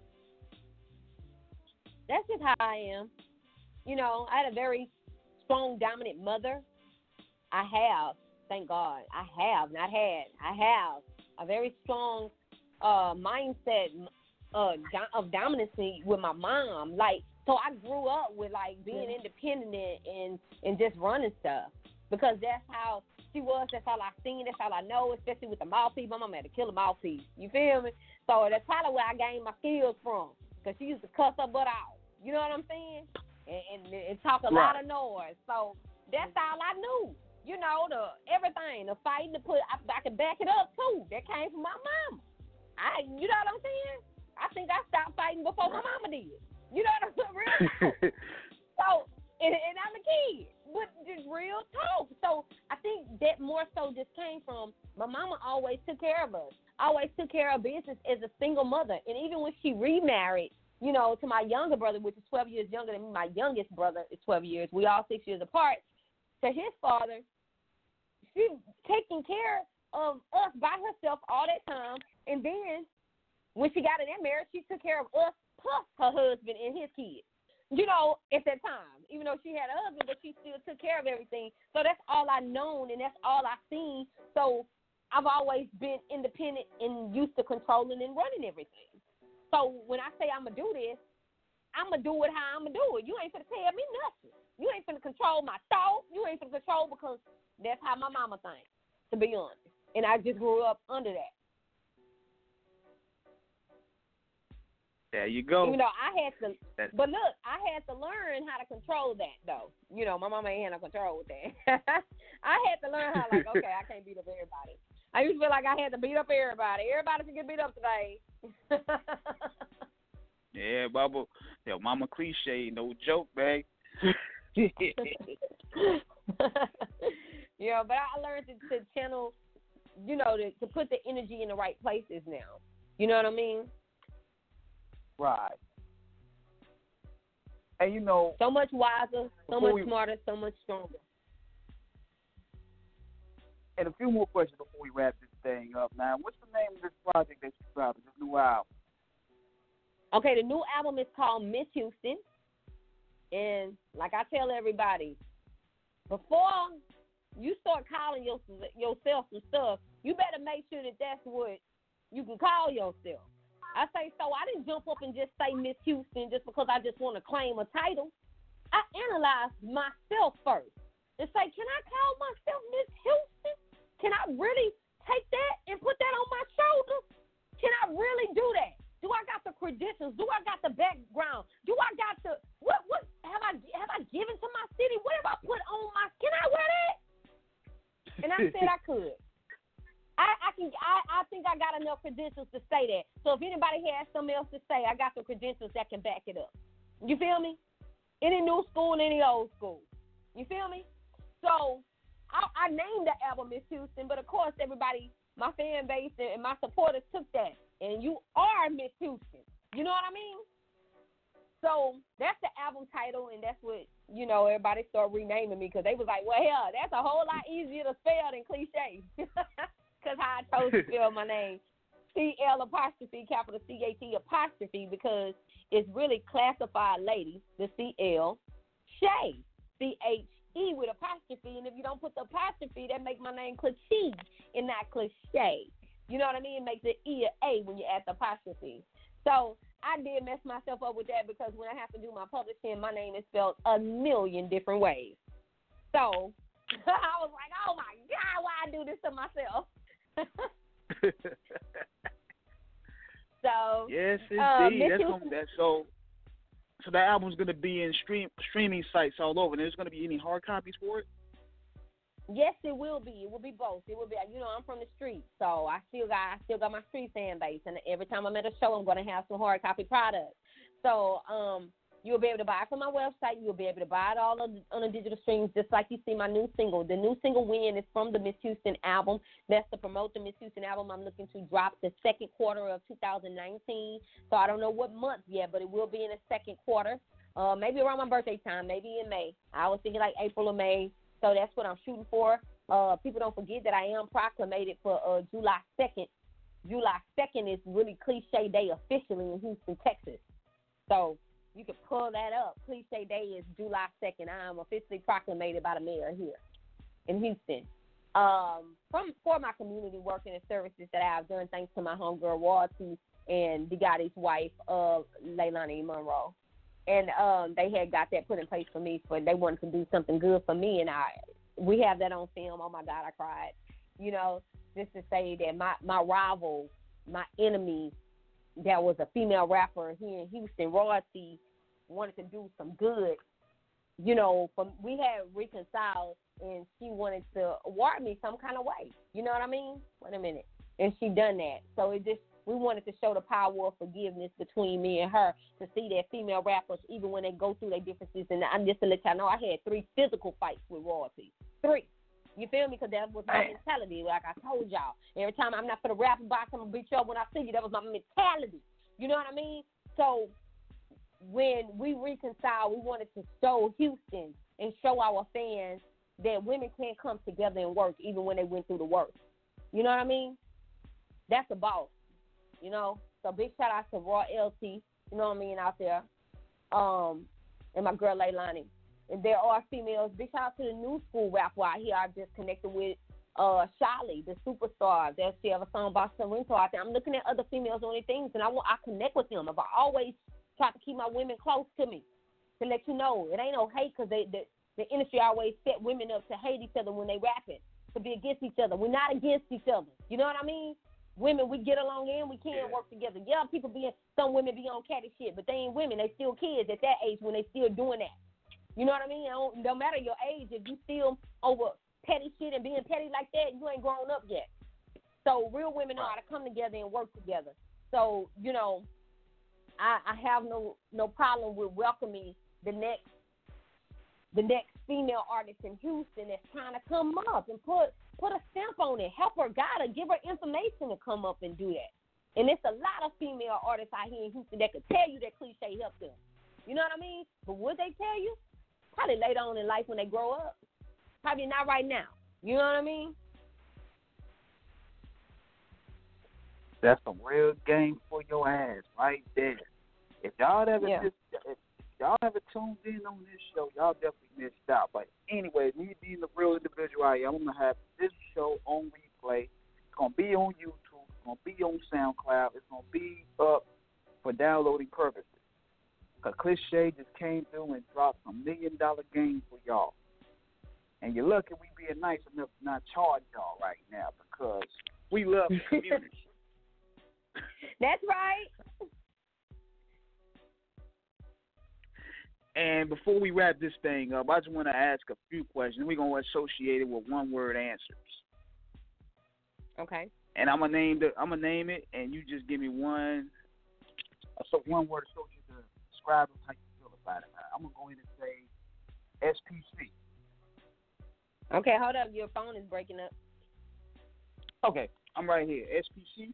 That's just how I am. You know, I had a very strong, dominant mother. I have, thank God, I have, not had, I have a very strong uh, mindset uh, of dominancy with my mom. Like, so I grew up with, like, being independent and, and just running stuff because that's how she was. That's all I seen. That's all I know, especially with the mouthpiece. My mom had to kill a mouthpiece. You feel me? So that's probably where I gained my skills from because she used to cuss her butt out. You know what I'm saying? And, and, and talk a right. lot of noise. So that's all I knew. You know, the everything, the fighting, to put, I, I can back it up too. That came from my mama. I, you know what I'm saying? I think I stopped fighting before my mama did. You know what I'm saying? Real talk. So, and, and I'm a kid, but just real talk. So I think that more so just came from my mama always took care of us. Always took care of business as a single mother. And even when she remarried, you know, to my younger brother, which is twelve years younger than me, my youngest brother is twelve years. We all six years apart. To his father, she taking care of us by herself all that time. And then when she got in that marriage, she took care of us plus her husband and his kids. You know, at that time, even though she had a husband, but she still took care of everything. So that's all I known and that's all I seen. So I've always been independent and used to controlling and running everything. So when I say I'm going to do this, I'm going to do it how I'm going to do it. You ain't finna tell me nothing. You ain't finna control my thoughts. You ain't finna control because that's how my mama thinks, to be honest. And I just grew up under that. There you go. You know, I had to, That's... but look, I had to learn how to control that, though. You know, my mama ain't had no control with that. I had to learn how, like, okay, I can't beat up everybody. I used to feel like I had to beat up everybody. Everybody should get beat up today. Yeah, Bubba. Yo, mama cliche, no joke, man. Yeah, but I learned to, to channel, you know, to, to put the energy in the right places now. You know what I mean? Right. And you know, so much wiser, so much we, smarter, so much stronger. And a few more questions before we wrap this thing up. Now, what's the name of this project that you're dropping, this new album? Okay, the new album is called Miss Houston. And like I tell everybody, before you start calling your, yourself some stuff, you better make sure that that's what you can call yourself. I say, so I didn't jump up and just say Miss Houston just because I just want to claim a title. I analyzed myself first and say, can I call myself Miss Houston? Can I really take that and put that on my shoulders? Can I really do that? Do I got the credentials? Do I got the background? Do I got the what? What have I have I given to my city? What have I put on my? Can I wear that? And I said I could. I, I can. I, I think I got enough credentials to say that. So if anybody has something else to say, I got the credentials that can back it up. You feel me? Any new school, any old school. You feel me? So I, I named the album Miss Houston, but of course everybody, my fan base and my supporters took that. And you are Miss Houston. You know what I mean? So that's the album title, and that's what, you know, everybody started renaming me because they was like, well, hell, that's a whole lot easier to spell than Cliche. Because how I chose to spell my name. C L apostrophe, capital C H E apostrophe, because it's really classified lady, the C L, Shay, C H E with apostrophe. And if you don't put the apostrophe, that make my name Cliche and not Cliche. You know what I mean? It makes it E or A when you add the apostrophe. So I did mess myself up with that because when I have to do my publishing, my name is spelled a million different ways. So I was like, oh my God, why I do this to myself? So yes, indeed. Um, that's gonna, that's so. So that album's gonna be in stream streaming sites all over. There's gonna be any hard copies for it? Yes, it will be. It will be both. It will be. You know, I'm from the street, so I still got I still got my street fan base, and every time I'm at a show, I'm gonna have some hard copy products. So um, you'll be able to buy it from my website. You'll be able to buy it all on, on the digital streams, just like you see my new single. The new single "Win" is from the Miss Houston album. That's to promote the Miss Houston album. I'm looking to drop the second quarter of two thousand nineteen. So I don't know what month yet, but it will be in the second quarter. Uh, maybe around my birthday time, maybe in May. I was thinking like April or May. So that's what I'm shooting for. Uh, people don't forget that I am proclamated for uh, July second. July second is really Cliche Day officially in Houston, Texas. So you can pull that up. Cliche Day is July second. I am officially proclamated by the mayor here in Houston. Um, from for my community work and the services that I've done, thanks to my homegirl Royalty and DeGotti's wife, uh, Leilani Monroe. And um, they had got that put in place for me. For they wanted to do something good for me, and I we have that on film. Oh my God, I cried. You know, just to say that my my rival, my enemy, that was a female rapper here in Houston, Royalty, wanted to do some good. You know, from we had reconciled, and she wanted to award me some kind of way. You know what I mean? Wait a minute, and she done that. So it just. We wanted to show the power of forgiveness between me and her, to see that female rappers, even when they go through their differences, and I'm just to let y'all know, I had three physical fights with Royalty. Three. You feel me? Because that was my mentality, like I told y'all. Every time I'm not for the rap box, I'm going to beat you up when I see you. That was my mentality. You know what I mean? So when we reconciled, we wanted to show Houston and show our fans that women can come together and work even when they went through the worst. You know what I mean? That's a boss. You know, so big shout out to Raw L T, you know what I mean, out there, um, and my girl Leilani. And there are females. Big shout out to the new school rapper out here. I just connected with uh, Shali, the superstar. That she have a song about Sorrento out there. I'm looking at other females doing things, and I want I connect with them. I've always tried to keep my women close to me, to let you know it ain't no hate, because they the, the industry always set women up to hate each other when they rapping, to be against each other. We're not against each other. You know what I mean? Women, we get along and we can work together. Yeah, people be, some women be on catty shit, but they ain't women. They still kids at that age when they still doing that. You know what I mean? Don't, no matter your age, if you still over petty shit and being petty like that, you ain't grown up yet. So real women know how to come together and work together. So, you know, I, I have no no problem with welcoming the next the next female artist in Houston that's trying to come up and put put a stamp on it, help her, guide her, give her information to come up and do that. And it's a lot of female artists out here in Houston that could tell you that Cliche helped them. You know what I mean? But would they tell you? Probably later on in life when they grow up. Probably not right now. You know what I mean? That's some real game for your ass right there. If y'all ever yeah. just, if y'all ever tuned in on this show, y'all definitely missed out. But anyway, me being the real individual I am, I'm going to have this show on replay. It's going to be on YouTube. It's going to be on SoundCloud. It's going to be up for downloading purposes. Because Cliche just came through and dropped a million dollar game for y'all. And you're lucky we being nice enough to not charge y'all right now because we love the community. That's right. And before we wrap this thing up, I just want to ask a few questions. We're going to associate it with one-word answers. Okay. And I'm gonna name the I'm gonna name it, and you just give me one. So one word associated to describe how you feel about it. I'm gonna go in and say S P C. Okay, hold up. Your phone is breaking up. Okay, I'm right here. S P C.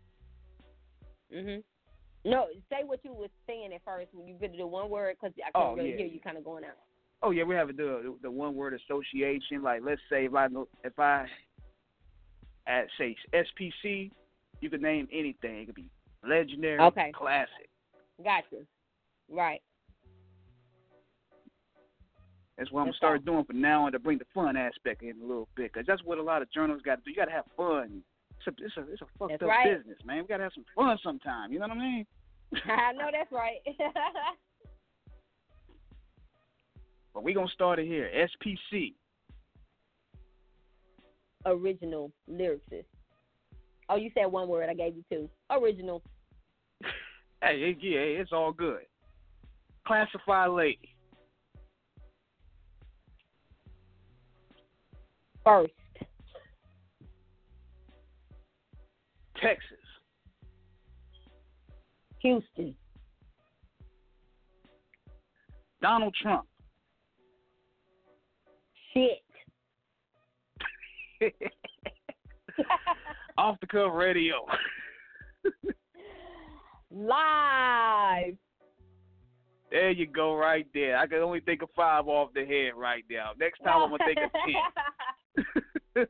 Mhm. No, say what you were saying at first when you did the one word because I Oh, couldn't really yeah. hear you kind of going out. Oh yeah, we have to do the, the one word association. Like let's say if I if I at say S P C, you could name anything. It could be legendary, Okay. classic. Gotcha. Right. That's what I'm gonna That's start doing from now on to bring the fun aspect in a little bit, because that's what a lot of journalists got to do. You got to have fun. It's a it's a, it's a fucked That's up right. business, man. We got to have some fun sometime. You know what I mean? I know that's right. But we gonna start it here. S P C. Original lyricist. Oh, you said one word. I gave you two. Original. Hey, it, yeah, it's all good. Classified lady. First. Texas. Houston. Donald Trump. Shit. Off the Cuff Radio. Live. There you go, right there. I can only think of five off the head right now. Next time I'm gonna think of ten.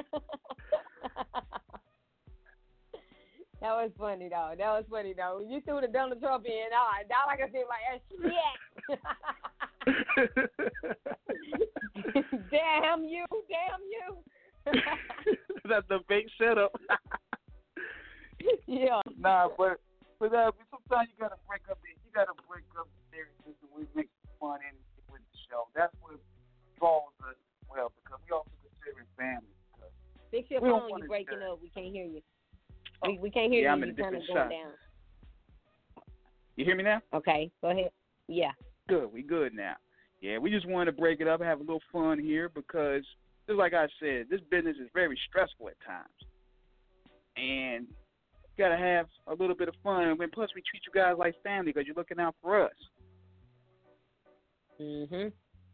That was funny though. That was funny though. You threw the Donald Trump in. All, all I can say like shit. Damn you! Damn you! That's the big setup. Yeah. Nah, but but uh, sometimes you gotta break up the you gotta break up the seriousness and we make fun in with the show. That's what draws us well because we also consider it family. Fix your We don't phone. wanna You breaking share. up. We can't hear you. We we can't hear Yeah, you. I'm in a You kind of different going shot. down. You hear me now? Okay, go ahead. Yeah. Good. We good now. Yeah, we just wanted to break it up and have a little fun here because, just like I said, this business is very stressful at times. And you got to have a little bit of fun. And plus, we treat you guys like family because you're looking out for us. Mhm.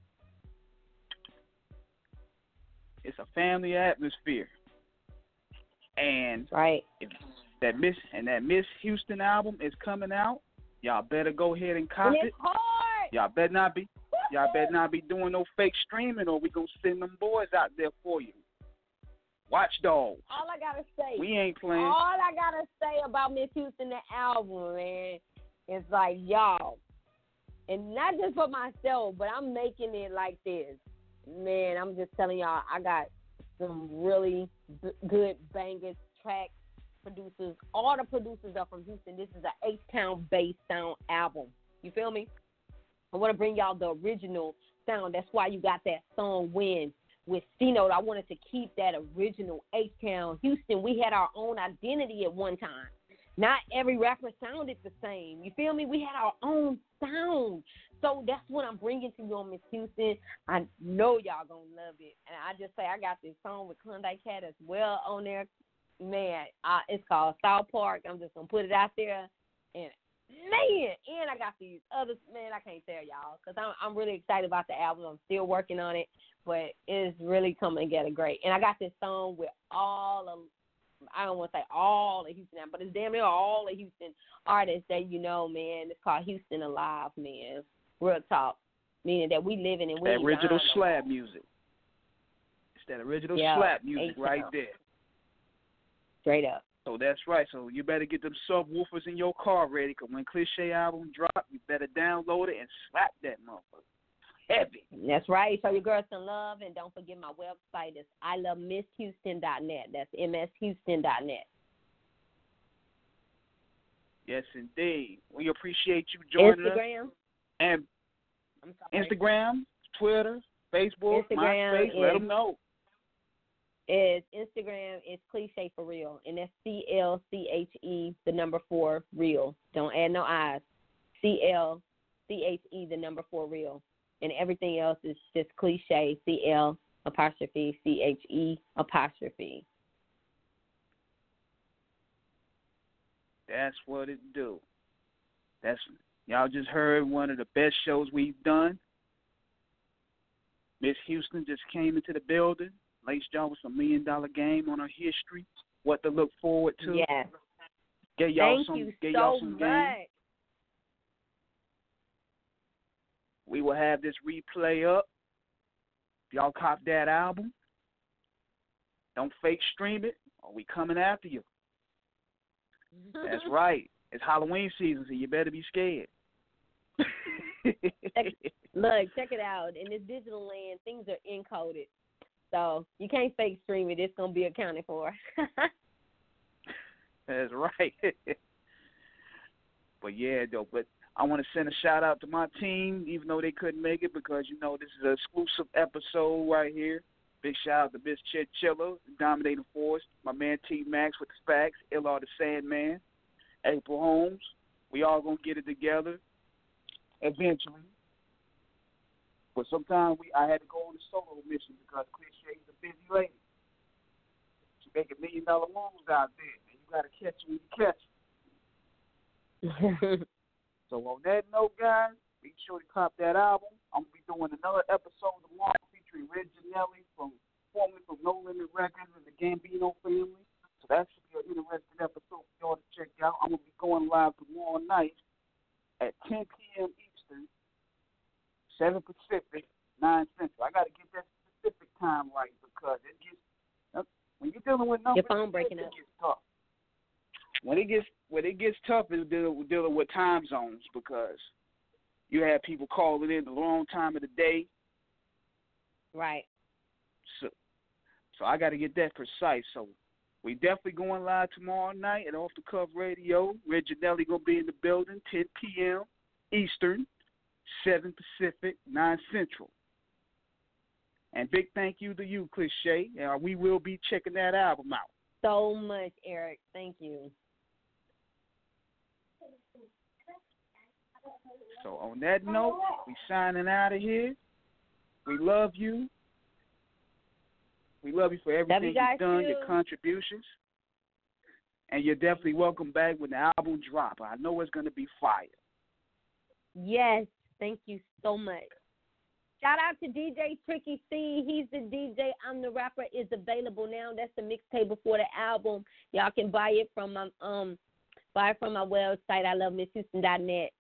It's a family atmosphere. And right. if that Miss and that Miss Houston album is coming out, y'all better go ahead and cop And it. it's hard. Y'all better not be y'all better not be doing no fake streaming or we gonna send them boys out there for you. Watchdogs. All I gotta say, We ain't playing. All I gotta say about Miss Houston, the album, man, is like y'all, and not just for myself, but I'm making it like this, man. I'm just telling y'all, I got some really b- good bangers, tracks, producers. All the producers are from Houston. This is a H-Town based sound album. You feel me? I want to bring y'all the original sound. That's why you got that song Win with C-Note. I wanted to keep that original H-Town Houston. We had our own identity at one time. Not every rapper sounded the same. You feel me? We had our own sound. So that's what I'm bringing to you on Miss Houston. I know y'all going to love it. And I just say I got this song with Klondike Cat as well on there. Man, uh, it's called South Park. I'm just going to put it out there. And man, and I got these others, man, I can't tell y'all because I'm, I'm really excited about the album. I'm still working on it, but it's really coming together great. And I got this song with all of, I don't want to say all of Houston, but it's damn near all of Houston artists that you know, man. It's called Houston Alive, man. Real talk, meaning that we living and we That ain't original dying no slap more. music. It's that original Yeah, slap music H-Town. right there. Straight up. So that's right. So you better get them subwoofers in your car ready, because when Cliche album drop, you better download it and slap that motherfucker. Heavy. That's right. Show your girls some love, and don't forget my website is I love miss houston dot net. That's M S Houston dot net. Yes, indeed. We appreciate you joining Instagram. us. And I'm sorry. Instagram, Twitter, Facebook, Instagram MySpace. is, Let them know. Is Instagram is Cliche for real, and that's C L C H E the number four real. Don't add no I's. C L C H E the number four real, and everything else is just Cliche. C L apostrophe C H E apostrophe. That's what it do. That's y'all just heard one of the best shows we've done. Miss Houston just came into the building, laced y'all with some million dollar game on her history, what to look forward to. Yes. Get y'all Thank some, you get so y'all some much. game. We will have this replay up. If y'all cop that album, don't fake stream it, or we coming after you. That's right. It's Halloween season, so you better be scared. check, look, check it out. In this digital land, things are encoded. So you can't fake stream it. It's going to be accounted for. That's right. But, yeah, though, but I want to send a shout-out to my team, even though they couldn't make it, because, you know, this is an exclusive episode right here. Big shout-out to Miss Chinchilla, the dominating force, my man T-Max with the facts, L R the Sandman, April Holmes. We all going to get it together eventually. But sometimes we, I had to go on a solo mission because Cliche is a busy lady. She making million dollar moves out there, and you got to catch her when you catch her. So on that note, guys, be sure to cop that album. I'm going to be doing another episode tomorrow featuring Red Janelli, from formerly from No Limit Records and the Gambino family. So that should be an interesting episode for y'all to check out. I'm going to be going live tomorrow night at ten p.m. Eastern, seven Pacific, nine Central. I got to get that specific time right because it gets, when you're dealing with numbers, your phone breaking it up. gets tough. When it gets when it gets tough, is dealing, dealing with time zones because you have people calling in the wrong time of the day. Right. So, so I got to get that precise. So we definitely going live tomorrow night at Off the Cuff Radio. Red Janelli gonna be in the building, ten p.m. Eastern, seven Pacific, nine Central. And big thank you to you, Cliche. Uh, we will be checking that album out. So much, Eric. Thank you. So on that note, we signing out of here. We love you. We love you for everything you guys you've done, too. your contributions. And you're definitely welcome back when the album drops. I know it's going to be fire. Yes. Thank you so much. Shout out to D J Tricky C. He's the D J. I'm the Rapper is available now. That's the mixtape before the album. Y'all can buy it from my um buy it from my website, I love miss houston dot net.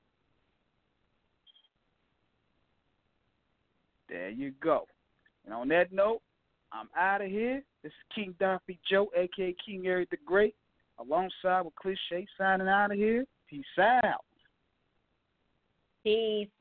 There you go. And on that note, I'm out of here. This is King Darby Joe, a k a. King Eric the Great, alongside with Cliche, signing out of here. Peace out. Peace.